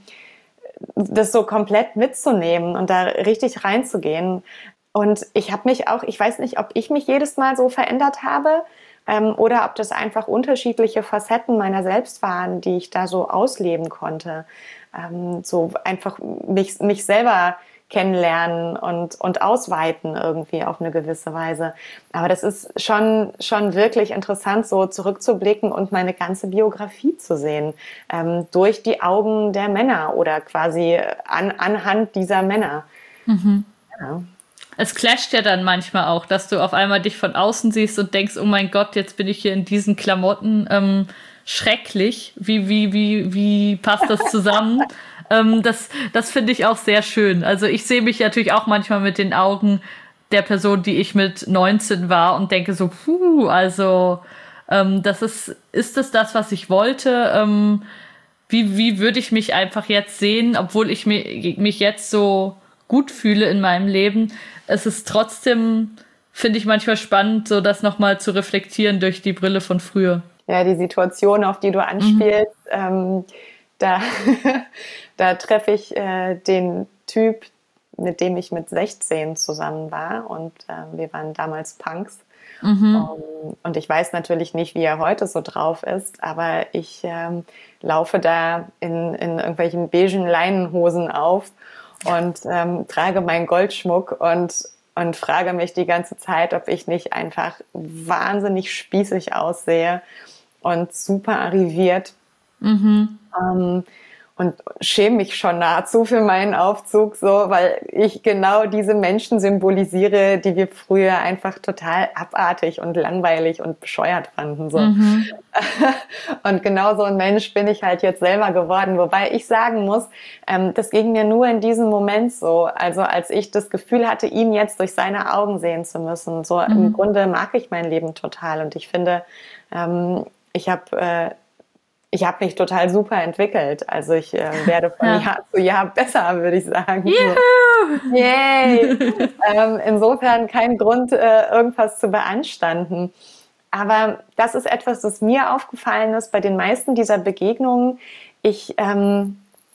das so komplett mitzunehmen und da richtig reinzugehen. Und ich habe mich auch, ich weiß nicht, ob ich mich jedes Mal so verändert habe ähm, oder ob das einfach unterschiedliche Facetten meiner selbst waren, die ich da so ausleben konnte. Ähm, so einfach mich, mich selber kennenlernen und, und ausweiten irgendwie auf eine gewisse Weise. Aber das ist schon, schon wirklich interessant, so zurückzublicken und meine ganze Biografie zu sehen, ähm, durch die Augen der Männer oder quasi an, anhand dieser Männer. Mhm. Ja. Es clasht ja dann manchmal auch, dass du auf einmal dich von außen siehst und denkst, oh mein Gott, jetzt bin ich hier in diesen Klamotten, ähm, schrecklich. Wie, wie, wie, wie passt das zusammen? ähm, das das finde ich auch sehr schön. Also ich sehe mich natürlich auch manchmal mit den Augen der Person, die ich mit neunzehn war und denke so, puh, also ähm, das ist, ist das das, was ich wollte? Ähm, wie, wie würde ich mich einfach jetzt sehen, obwohl ich mich, mich jetzt so gut fühle in meinem Leben? Es ist trotzdem, finde ich manchmal spannend, so das nochmal zu reflektieren durch die Brille von früher. Ja, die Situation, auf die du anspielst, mhm. ähm, da, da treffe ich äh, den Typ, mit dem ich mit sechzehn zusammen war und äh, wir waren damals Punks. Mhm. Um, und ich weiß natürlich nicht, wie er heute so drauf ist, aber ich ähm, laufe da in, in irgendwelchen beigen Leinenhosen auf und ähm, trage meinen Goldschmuck und, und frage mich die ganze Zeit, ob ich nicht einfach wahnsinnig spießig aussehe und super arriviert. Mhm. Ähm, und schäme mich schon nahezu für meinen Aufzug, so, weil ich genau diese Menschen symbolisiere, die wir früher einfach total abartig und langweilig und bescheuert fanden. So. Mhm. Und genau so ein Mensch bin ich halt jetzt selber geworden. Wobei ich sagen muss, ähm, das ging mir nur in diesem Moment so. Also als ich das Gefühl hatte, ihn jetzt durch seine Augen sehen zu müssen. So mhm. im Grunde mag ich mein Leben total. Und ich finde, ähm, ich habe... Äh, Ich habe mich total super entwickelt. Also ich äh, werde von ja. Jahr zu Jahr besser, würde ich sagen. Juhu! Yay! ähm, insofern kein Grund, äh, irgendwas zu beanstanden. Aber das ist etwas, das mir aufgefallen ist bei den meisten dieser Begegnungen. Ich ähm,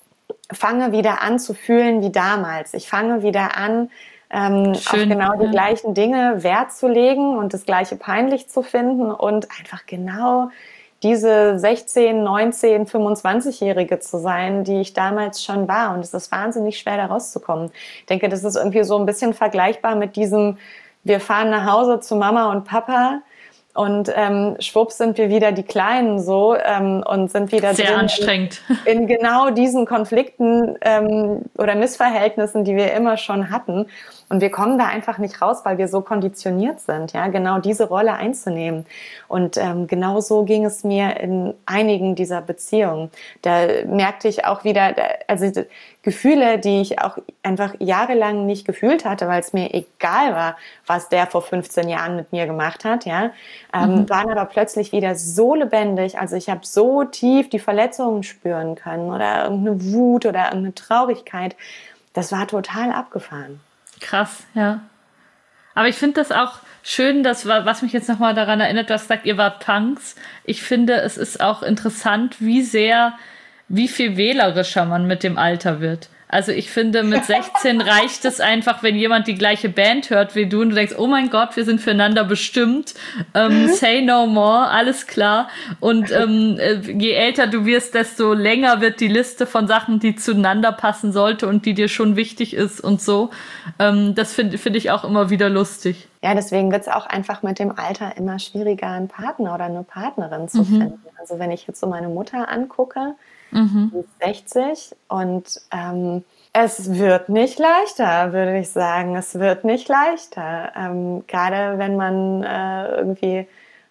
fange wieder an zu fühlen wie damals. Ich fange wieder an, ähm, auf genau die ja. gleichen Dinge Wert zu legen und das Gleiche peinlich zu finden und einfach genau diese sechzehn, neunzehn, fünfundzwanzigjährige zu sein, die ich damals schon war. Und es ist wahnsinnig schwer, da rauszukommen. Ich denke, das ist irgendwie so ein bisschen vergleichbar mit diesem, wir fahren nach Hause zu Mama und Papa und ähm, schwupps sind wir wieder die Kleinen so ähm, und sind wieder sehr drin anstrengend. In, in genau diesen Konflikten ähm, oder Missverhältnissen, die wir immer schon hatten. Und wir kommen da einfach nicht raus, weil wir so konditioniert sind, ja, genau diese Rolle einzunehmen. Und ähm, genau so ging es mir in einigen dieser Beziehungen. Da merkte ich auch wieder, also die Gefühle, die ich auch einfach jahrelang nicht gefühlt hatte, weil es mir egal war, was der vor fünfzehn Jahren mit mir gemacht hat, ja, ähm, mhm. waren aber plötzlich wieder so lebendig. Also ich habe so tief die Verletzungen spüren können oder irgendeine Wut oder irgendeine Traurigkeit. Das war total abgefahren. Krass, ja. Aber ich finde das auch schön, dass, was mich jetzt nochmal daran erinnert, du hast gesagt, ihr wart Punks. Ich finde, es ist auch interessant, wie sehr, wie viel wählerischer man mit dem Alter wird. Also ich finde, mit sechzehn reicht es einfach, wenn jemand die gleiche Band hört wie du und du denkst, oh mein Gott, wir sind füreinander bestimmt. Ähm, say no more, alles klar. Und ähm, je älter du wirst, desto länger wird die Liste von Sachen, die zueinander passen sollte und die dir schon wichtig ist und so. Ähm, das finde find ich auch immer wieder lustig. Ja, deswegen wird es auch einfach mit dem Alter immer schwieriger, einen Partner oder eine Partnerin zu Mhm. finden. Also wenn ich jetzt so meine Mutter angucke, Mhm. die ist sechzig und ähm, es wird nicht leichter, würde ich sagen. Es wird nicht leichter. Ähm, gerade wenn man äh, irgendwie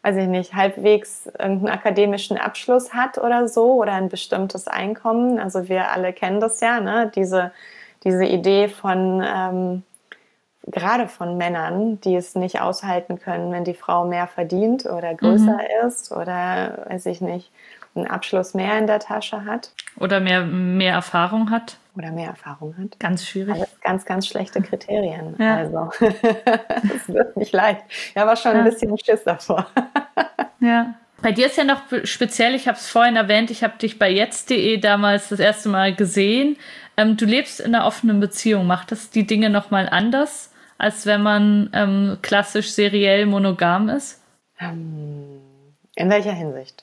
weiß ich nicht, halbwegs irgendeinen akademischen Abschluss hat oder so oder ein bestimmtes Einkommen. Also wir alle kennen das ja, ne? Diese, diese Idee von, ähm, gerade von Männern, die es nicht aushalten können, wenn die Frau mehr verdient oder größer mhm. ist oder, weiß ich nicht, einen Abschluss mehr in der Tasche hat. Oder mehr, mehr Erfahrung hat. Oder mehr Erfahrung hat. Ganz schwierig. Alles ganz, ganz schlechte Kriterien. Ja. Also, es wird nicht leicht. Ich habe auch schon ja. ein bisschen Schiss davor. Ja. Bei dir ist ja noch speziell, ich habe es vorhin erwähnt, ich habe dich bei jetzt punkt de damals das erste Mal gesehen. Ähm, du lebst in einer offenen Beziehung. Macht das die Dinge nochmal anders, als wenn man ähm, klassisch seriell monogam ist? In welcher Hinsicht?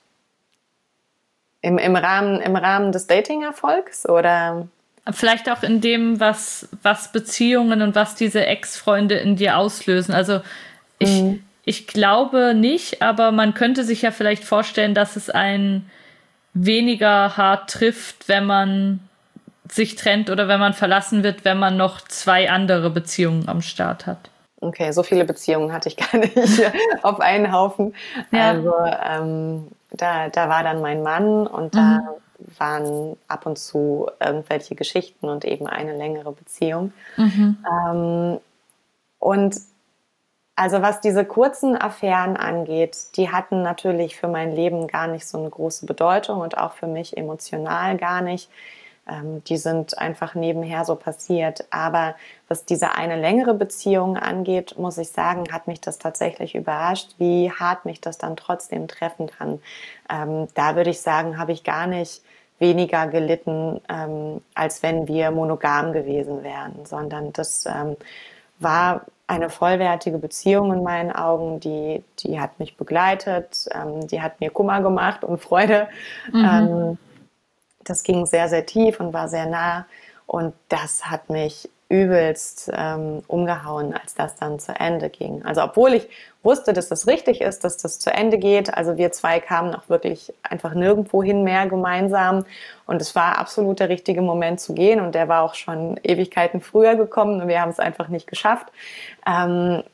Im, im, Rahmen, im Rahmen des Dating-Erfolgs oder? Vielleicht auch in dem, was, was Beziehungen und was diese Ex-Freunde in dir auslösen. Also ich, mhm. ich glaube nicht, aber man könnte sich ja vielleicht vorstellen, dass es einen weniger hart trifft, wenn man sich trennt oder wenn man verlassen wird, wenn man noch zwei andere Beziehungen am Start hat. Okay, so viele Beziehungen hatte ich gar nicht auf einen Haufen. Ja. Also ähm, da, da war dann mein Mann und da mhm. waren ab und zu irgendwelche Geschichten und eben eine längere Beziehung. Mhm. Ähm, und also was diese kurzen Affären angeht, die hatten natürlich für mein Leben gar nicht so eine große Bedeutung und auch für mich emotional gar nicht. Ähm, die sind einfach nebenher so passiert. Aber was diese eine längere Beziehung angeht, muss ich sagen, hat mich das tatsächlich überrascht, wie hart mich das dann trotzdem treffen kann. Ähm, da würde ich sagen, habe ich gar nicht weniger gelitten, ähm, als wenn wir monogam gewesen wären, sondern das ähm, war eine vollwertige Beziehung in meinen Augen, die, die hat mich begleitet, ähm, die hat mir Kummer gemacht und Freude. Mhm. Ähm, das ging sehr, sehr tief und war sehr nah und das hat mich übelst ähm, umgehauen, als das dann zu Ende ging. Also obwohl ich wusste, dass das richtig ist, dass das zu Ende geht, also wir zwei kamen auch wirklich einfach nirgendwo hin mehr gemeinsam und es war absolut der richtige Moment zu gehen und der war auch schon Ewigkeiten früher gekommen und wir haben es einfach nicht geschafft. Ähm,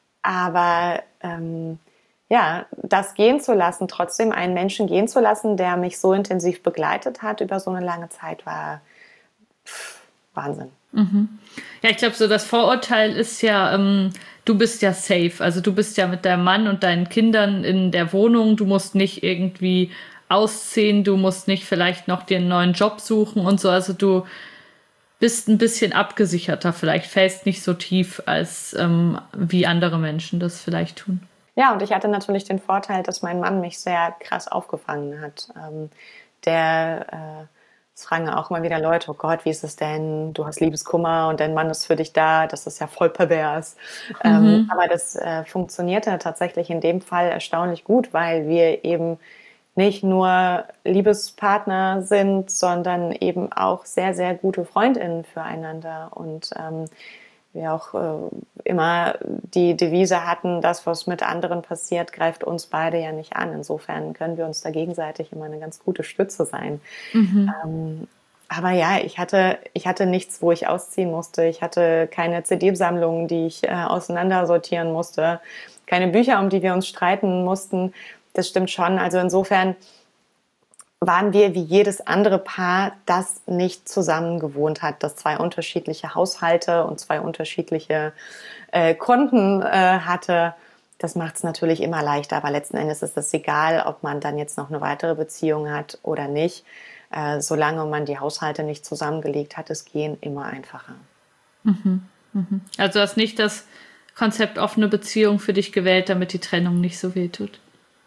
aber ähm, ja, das gehen zu lassen, trotzdem einen Menschen gehen zu lassen, der mich so intensiv begleitet hat über so eine lange Zeit, war pff, Wahnsinn. Mhm. Ja, ich glaube, so das Vorurteil ist ja, ähm, du bist ja safe. Also du bist ja mit deinem Mann und deinen Kindern in der Wohnung. Du musst nicht irgendwie ausziehen. Du musst nicht vielleicht noch dir einen neuen Job suchen und so. Also du bist ein bisschen abgesicherter. Vielleicht fällst nicht so tief, als ähm, wie andere Menschen das vielleicht tun. Ja, und ich hatte natürlich den Vorteil, dass mein Mann mich sehr krass aufgefangen hat. Ähm, der, äh, es fragen auch mal wieder Leute, oh Gott, wie ist es denn? Du hast Liebeskummer und dein Mann ist für dich da. Das ist ja voll pervers. Mhm. Ähm, aber das äh, funktionierte tatsächlich in dem Fall erstaunlich gut, weil wir eben nicht nur Liebespartner sind, sondern eben auch sehr, sehr gute FreundInnen füreinander und ähm, wir auch äh, immer die Devise hatten, das, was mit anderen passiert, greift uns beide ja nicht an. Insofern können wir uns da gegenseitig immer eine ganz gute Stütze sein. Mhm. Ähm, aber ja, ich hatte, ich hatte nichts, wo ich ausziehen musste. Ich hatte keine C D-Sammlungen, die ich äh, auseinandersortieren musste. Keine Bücher, um die wir uns streiten mussten. Das stimmt schon. Also insofern waren wir wie jedes andere Paar, das nicht zusammen gewohnt hat, das zwei unterschiedliche Haushalte und zwei unterschiedliche äh, Konten äh, hatte. Das macht es natürlich immer leichter, aber letzten Endes ist es egal, ob man dann jetzt noch eine weitere Beziehung hat oder nicht. Äh, solange man die Haushalte nicht zusammengelegt hat, es gehen immer einfacher. Mhm, mhm. Also du hast nicht das Konzept offene Beziehung für dich gewählt, damit die Trennung nicht so weh tut.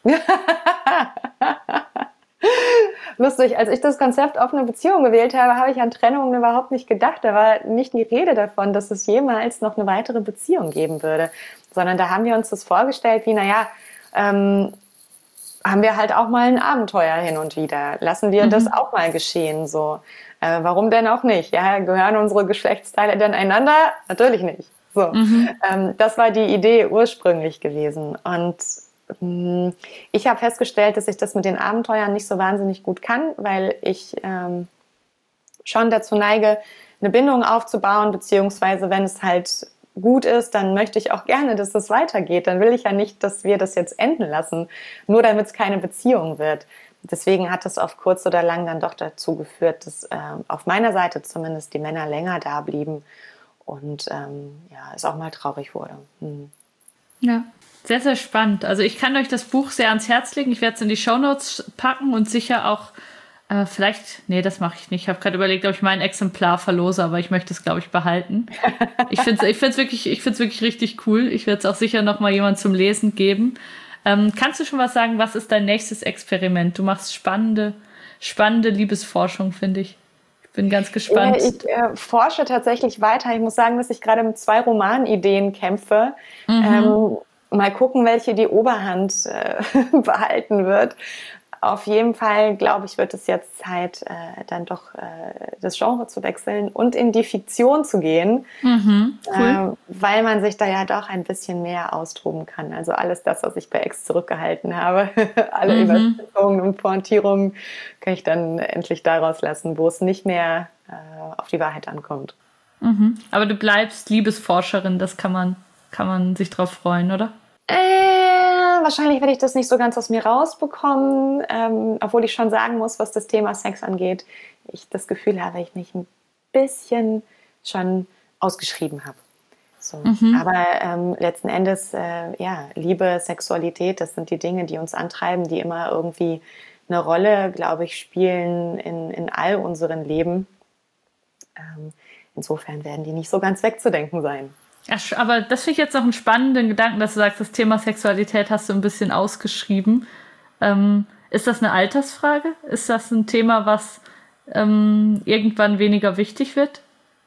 Lustig, als ich das Konzept offene Beziehung gewählt habe, habe ich an Trennungen überhaupt nicht gedacht. Da war nicht die Rede davon, dass es jemals noch eine weitere Beziehung geben würde. Sondern da haben wir uns das vorgestellt wie, naja, ähm, haben wir halt auch mal ein Abenteuer hin und wieder. Lassen wir mhm. das auch mal geschehen. So, äh, warum denn auch nicht? Ja, gehören unsere Geschlechtsteile denn einander? Natürlich nicht. So, mhm. ähm, das war die Idee ursprünglich gewesen. Und ich habe festgestellt, dass ich das mit den Abenteuern nicht so wahnsinnig gut kann, weil ich ähm, schon dazu neige, eine Bindung aufzubauen, beziehungsweise wenn es halt gut ist, dann möchte ich auch gerne, dass das weitergeht. Dann will ich ja nicht, dass wir das jetzt enden lassen, nur damit es keine Beziehung wird. Deswegen hat es auf kurz oder lang dann doch dazu geführt, dass äh, auf meiner Seite zumindest die Männer länger da blieben und ähm, ja, es auch mal traurig wurde. Hm. Ja, sehr, sehr spannend. Also ich kann euch das Buch sehr ans Herz legen. Ich werde es in die Shownotes packen und sicher auch äh, vielleicht, nee, das mache ich nicht. Ich habe gerade überlegt, ob ich mein Exemplar verlose, aber ich möchte es, glaube ich, behalten. Ich finde es ich find's wirklich, ich find's wirklich richtig cool. Ich werde es auch sicher noch mal jemand zum Lesen geben. Ähm, kannst du schon was sagen, was ist dein nächstes Experiment? Du machst spannende, spannende Liebesforschung, finde ich. Ich bin ganz gespannt. Ja, ich äh, forsche tatsächlich weiter. Ich muss sagen, dass ich gerade mit zwei Romanideen kämpfe. Mhm. Ähm, mal gucken, welche die Oberhand äh, behalten wird. Auf jeden Fall, glaube ich, wird es jetzt Zeit, äh, dann doch äh, das Genre zu wechseln und in die Fiktion zu gehen, mhm, cool. äh, weil man sich da ja doch ein bisschen mehr austoben kann. Also alles das, was ich bei Ex zurückgehalten habe, alle mhm. Überspitzungen und Pointierungen, kann ich dann endlich daraus lassen, wo es nicht mehr äh, auf die Wahrheit ankommt. Mhm. Aber du bleibst Liebesforscherin, das kann man, kann man sich drauf freuen, oder? Äh, wahrscheinlich werde ich das nicht so ganz aus mir rausbekommen, ähm, obwohl ich schon sagen muss, was das Thema Sex angeht, ich das Gefühl habe, ich mich ein bisschen schon ausgeschrieben habe. So. Mhm. Aber ähm, letzten Endes, äh, ja, Liebe, Sexualität, das sind die Dinge, die uns antreiben, die immer irgendwie eine Rolle, glaube ich, spielen in, in all unseren Leben. Ähm, insofern werden die nicht so ganz wegzudenken sein. Ja, aber das finde ich jetzt noch einen spannenden Gedanken, dass du sagst, das Thema Sexualität hast du ein bisschen ausgeschrieben. Ähm, ist das eine Altersfrage? Ist das ein Thema, was ähm, irgendwann weniger wichtig wird?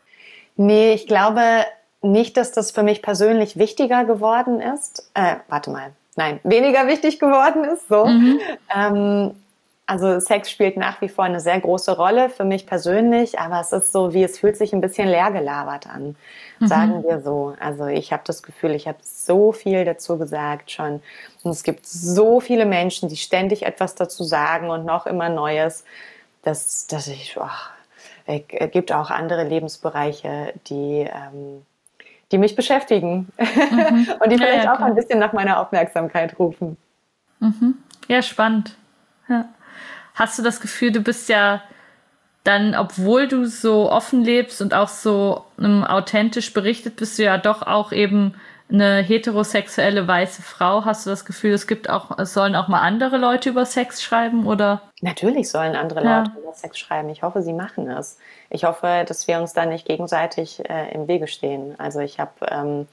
Nee, ich glaube nicht, dass das für mich persönlich wichtiger geworden ist. Äh, warte mal. Nein, weniger wichtig geworden ist. So. Mhm. Ähm, also Sex spielt nach wie vor eine sehr große Rolle für mich persönlich, aber es ist so, wie es fühlt sich ein bisschen leer gelabert an, mhm. sagen wir so. Also ich habe das Gefühl, ich habe so viel dazu gesagt schon und es gibt so viele Menschen, die ständig etwas dazu sagen und noch immer Neues, dass, dass ich, ach, es gibt auch andere Lebensbereiche, die, ähm, die mich beschäftigen mhm. und die vielleicht ja, ja, auch ein bisschen nach meiner Aufmerksamkeit rufen. Mhm. Ja, spannend. Ja. Hast du das Gefühl, du bist ja dann, obwohl du so offen lebst und auch so um, authentisch berichtet, bist du ja doch auch eben eine heterosexuelle weiße Frau. Hast du das Gefühl, es gibt auch, es sollen auch mal andere Leute über Sex schreiben, oder? Natürlich sollen andere ja. Leute über Sex schreiben. Ich hoffe, sie machen es. Ich hoffe, dass wir uns da nicht gegenseitig äh, im Wege stehen. Also ich habe ähm,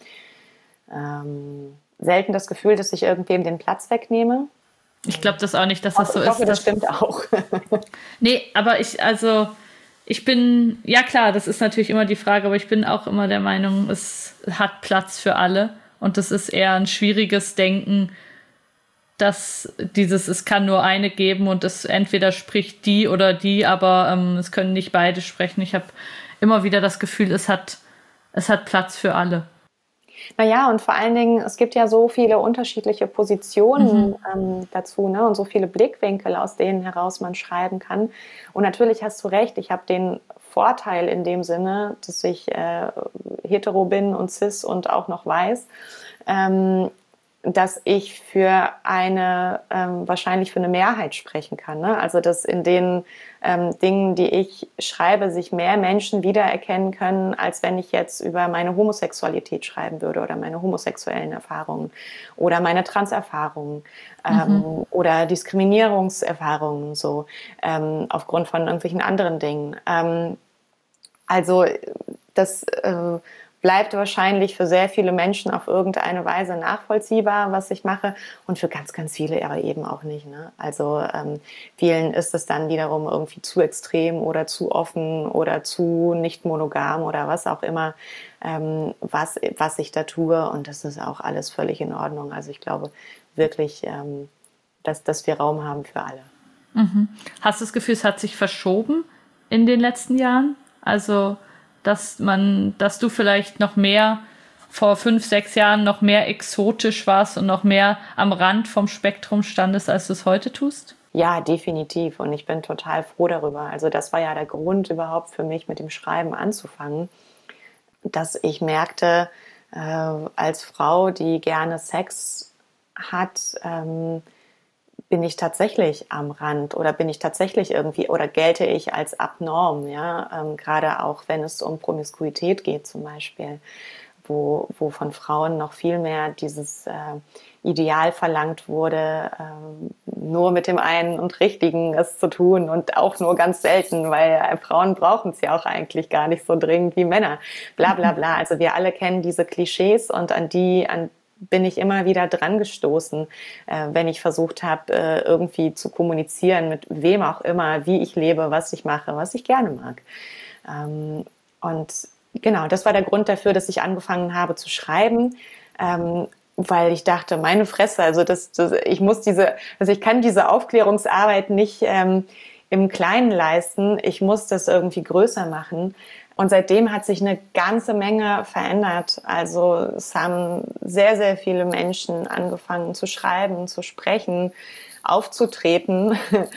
ähm, selten das Gefühl, dass ich irgendwem den Platz wegnehme. Ich glaube das auch nicht, dass das so ist. Ich hoffe, das stimmt auch. Nee, aber ich, also, ich bin, ja klar, das ist natürlich immer die Frage, aber ich bin auch immer der Meinung, es hat Platz für alle. Und das ist eher ein schwieriges Denken, dass dieses, es kann nur eine geben und es entweder spricht die oder die, aber ähm, es können nicht beide sprechen. Ich habe immer wieder das Gefühl, es hat, es hat Platz für alle. Naja, und vor allen Dingen, es gibt ja so viele unterschiedliche Positionen mhm. ähm, dazu, ne? Und so viele Blickwinkel, aus denen heraus man schreiben kann. Und natürlich hast du recht, ich habe den Vorteil in dem Sinne, dass ich äh, hetero bin und cis und auch noch weiß, ähm, dass ich für eine, ähm, wahrscheinlich für eine Mehrheit sprechen kann. Ne? Also dass in den ähm, Dingen, die ich schreibe, sich mehr Menschen wiedererkennen können, als wenn ich jetzt über meine Homosexualität schreiben würde oder meine homosexuellen Erfahrungen oder meine Transerfahrungen ähm, mhm. oder Diskriminierungserfahrungen so ähm, aufgrund von irgendwelchen anderen Dingen. Ähm, also das äh, bleibt wahrscheinlich für sehr viele Menschen auf irgendeine Weise nachvollziehbar, was ich mache, und für ganz, ganz viele aber eben auch nicht. Ne? Also ähm, vielen ist es dann wiederum irgendwie zu extrem oder zu offen oder zu nicht monogam oder was auch immer, ähm, was, was ich da tue, und das ist auch alles völlig in Ordnung. Also ich glaube wirklich, ähm, dass, dass wir Raum haben für alle. Mhm. Hast du das Gefühl, es hat sich verschoben in den letzten Jahren? Also dass man, dass du vielleicht noch mehr vor fünf, sechs Jahren noch mehr exotisch warst und noch mehr am Rand vom Spektrum standest, als du es heute tust? Ja, definitiv. Und ich bin total froh darüber. Also das war ja der Grund überhaupt für mich, mit dem Schreiben anzufangen, dass ich merkte, äh, als Frau, die gerne Sex hat, ähm, bin ich tatsächlich am Rand oder bin ich tatsächlich irgendwie oder gelte ich als abnorm, ja, ähm, gerade auch wenn es um Promiskuität geht zum Beispiel, wo, wo von Frauen noch viel mehr dieses äh, Ideal verlangt wurde, ähm, nur mit dem einen und Richtigen es zu tun und auch nur ganz selten, weil äh, Frauen brauchen es ja auch eigentlich gar nicht so dringend wie Männer, bla bla bla. Also wir alle kennen diese Klischees und an die, an bin ich immer wieder dran gestoßen, äh, wenn ich versucht habe, äh, irgendwie zu kommunizieren, mit wem auch immer, wie ich lebe, was ich mache, was ich gerne mag. Ähm, und genau, das war der Grund dafür, dass ich angefangen habe zu schreiben, ähm, weil ich dachte, meine Fresse, also das, das, ich muss diese, also ich kann diese Aufklärungsarbeit nicht ähm, im Kleinen leisten, ich muss das irgendwie größer machen. Und seitdem hat sich eine ganze Menge verändert. Also es haben sehr, sehr viele Menschen angefangen zu schreiben, zu sprechen, aufzutreten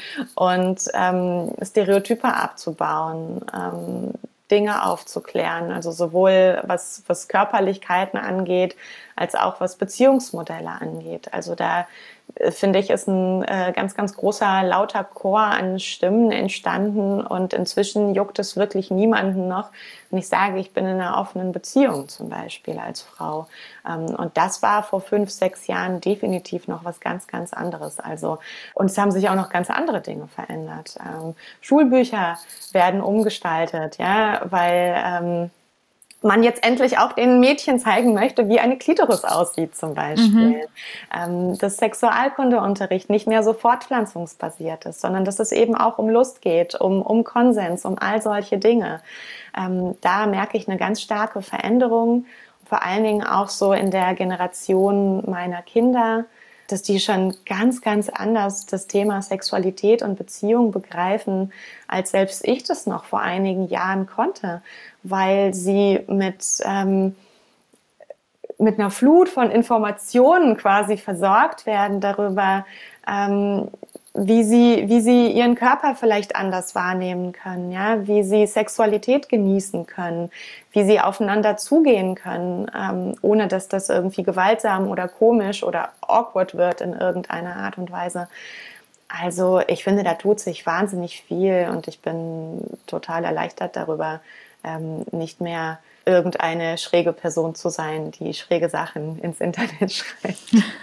und ähm, Stereotype abzubauen, ähm, Dinge aufzuklären. Also sowohl was, was Körperlichkeiten angeht, als auch was Beziehungsmodelle angeht. Also da äh, finde ich, ist ein äh, ganz, ganz großer, lauter Chor an Stimmen entstanden und inzwischen juckt es wirklich niemanden noch, wenn ich sage, ich bin in einer offenen Beziehung zum Beispiel als Frau. Ähm, und das war vor fünf, sechs Jahren definitiv noch was ganz, ganz anderes. Also, und es haben sich auch noch ganz andere Dinge verändert. Ähm, Schulbücher werden umgestaltet, ja, weil ähm, man jetzt endlich auch den Mädchen zeigen möchte, wie eine Klitoris aussieht zum Beispiel. Mhm. Ähm, dass Sexualkundeunterricht nicht mehr so fortpflanzungsbasiert ist, sondern dass es eben auch um Lust geht, um, um Konsens, um all solche Dinge. Ähm, da merke ich eine ganz starke Veränderung, vor allen Dingen auch so in der Generation meiner Kinder, dass die schon ganz, ganz anders das Thema Sexualität und Beziehung begreifen, als selbst ich das noch vor einigen Jahren konnte, weil sie mit, ähm, mit einer Flut von Informationen quasi versorgt werden darüber, ähm, wie sie, wie sie ihren Körper vielleicht anders wahrnehmen können, ja, wie sie Sexualität genießen können, wie sie aufeinander zugehen können, ähm, ohne dass das irgendwie gewaltsam oder komisch oder awkward wird in irgendeiner Art und Weise. Also ich finde, da tut sich wahnsinnig viel und ich bin total erleichtert darüber, ähm, nicht mehr irgendeine schräge Person zu sein, die schräge Sachen ins Internet schreibt.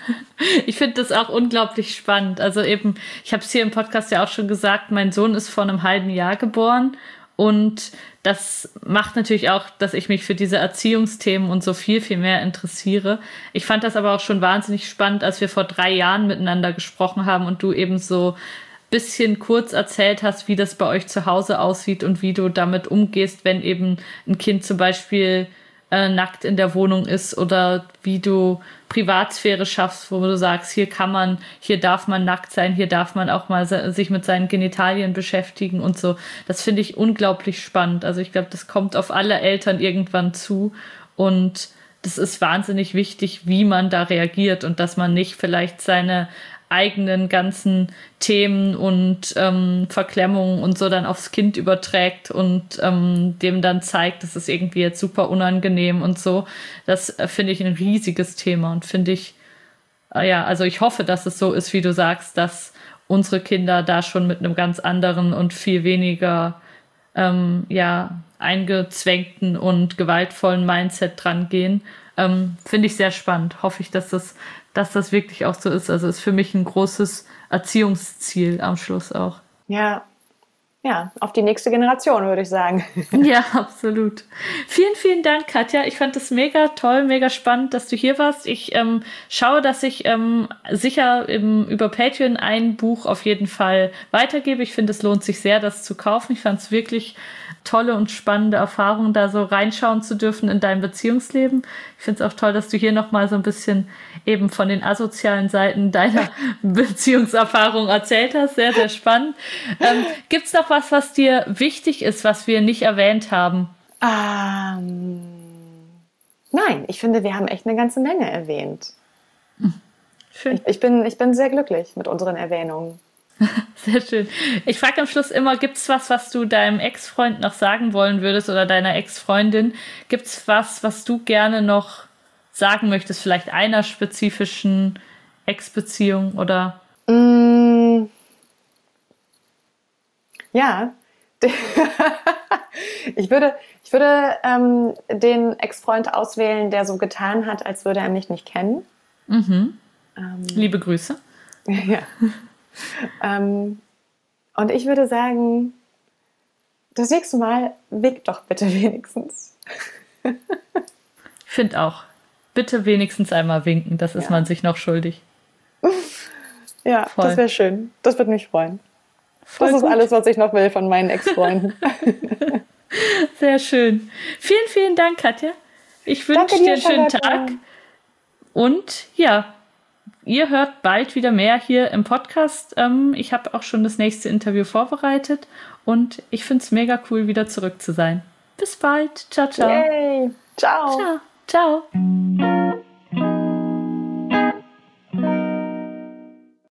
Ich finde das auch unglaublich spannend. Also eben, ich habe es hier im Podcast ja auch schon gesagt, mein Sohn ist vor einem halben Jahr geboren und das macht natürlich auch, dass ich mich für diese Erziehungsthemen und so viel, viel mehr interessiere. Ich fand das aber auch schon wahnsinnig spannend, als wir vor drei Jahren miteinander gesprochen haben und du eben so bisschen kurz erzählt hast, wie das bei euch zu Hause aussieht und wie du damit umgehst, wenn eben ein Kind zum Beispiel äh, nackt in der Wohnung ist oder wie du Privatsphäre schaffst, wo du sagst, hier kann man, hier darf man nackt sein, hier darf man auch mal se- sich mit seinen Genitalien beschäftigen und so. Das finde ich unglaublich spannend. Also ich glaube, das kommt auf alle Eltern irgendwann zu und das ist wahnsinnig wichtig, wie man da reagiert und dass man nicht vielleicht seine eigenen ganzen Themen und ähm, Verklemmungen und so dann aufs Kind überträgt und ähm, dem dann zeigt, das ist irgendwie jetzt super unangenehm und so. Das äh, finde ich ein riesiges Thema und finde ich, äh, ja, also ich hoffe, dass es so ist, wie du sagst, dass unsere Kinder da schon mit einem ganz anderen und viel weniger ähm, ja, eingezwängten und gewaltvollen Mindset dran gehen. Ähm, finde ich sehr spannend. Hoffe ich, dass das dass das wirklich auch so ist. Also ist für mich ein großes Erziehungsziel am Schluss auch. Ja, ja, auf die nächste Generation, würde ich sagen. Ja, absolut. Vielen, vielen Dank, Katja. Ich fand es mega toll, mega spannend, dass du hier warst. Ich ähm, schaue, dass ich ähm, sicher im, über Patreon ein Buch auf jeden Fall weitergebe. Ich finde, es lohnt sich sehr, das zu kaufen. Ich fand es wirklich tolle und spannende Erfahrung, da so reinschauen zu dürfen in dein Beziehungsleben. Ich finde es auch toll, dass du hier nochmal so ein bisschen eben von den asozialen Seiten deiner Beziehungserfahrung erzählt hast. Sehr, sehr spannend. Ähm, Gibt es noch was, was dir wichtig ist, was wir nicht erwähnt haben? Ähm, nein, ich finde, wir haben echt eine ganze Menge erwähnt. Schön. Ich, ich, bin, ich bin sehr glücklich mit unseren Erwähnungen. Sehr schön. Ich frage am Schluss immer, gibt es was, was du deinem Ex-Freund noch sagen wollen würdest oder deiner Ex-Freundin? Gibt es was, was du gerne noch sagen möchtest, vielleicht einer spezifischen Ex-Beziehung oder? Mm, ja, ich würde, ich würde ähm, den Ex-Freund auswählen, der so getan hat, als würde er mich nicht kennen. Mhm. Ähm, Liebe Grüße. Ja. ähm, und ich würde sagen, das nächste Mal winkt doch bitte wenigstens. Ich finde auch, bitte wenigstens einmal winken, das ist Ja. man sich noch schuldig. Ja, Voll. das wäre schön. Das würde mich freuen. Voll das ist gut. alles, was ich noch will von meinen Ex-Freunden. Sehr schön. Vielen, vielen Dank, Katja. Ich wünsche dir einen schönen Tag. Und ja, ihr hört bald wieder mehr hier im Podcast. Ähm, ich habe auch schon das nächste Interview vorbereitet und ich finde es mega cool, wieder zurück zu sein. Bis bald. Ciao, ciao. Yay. Ciao. Ciao. Ciao.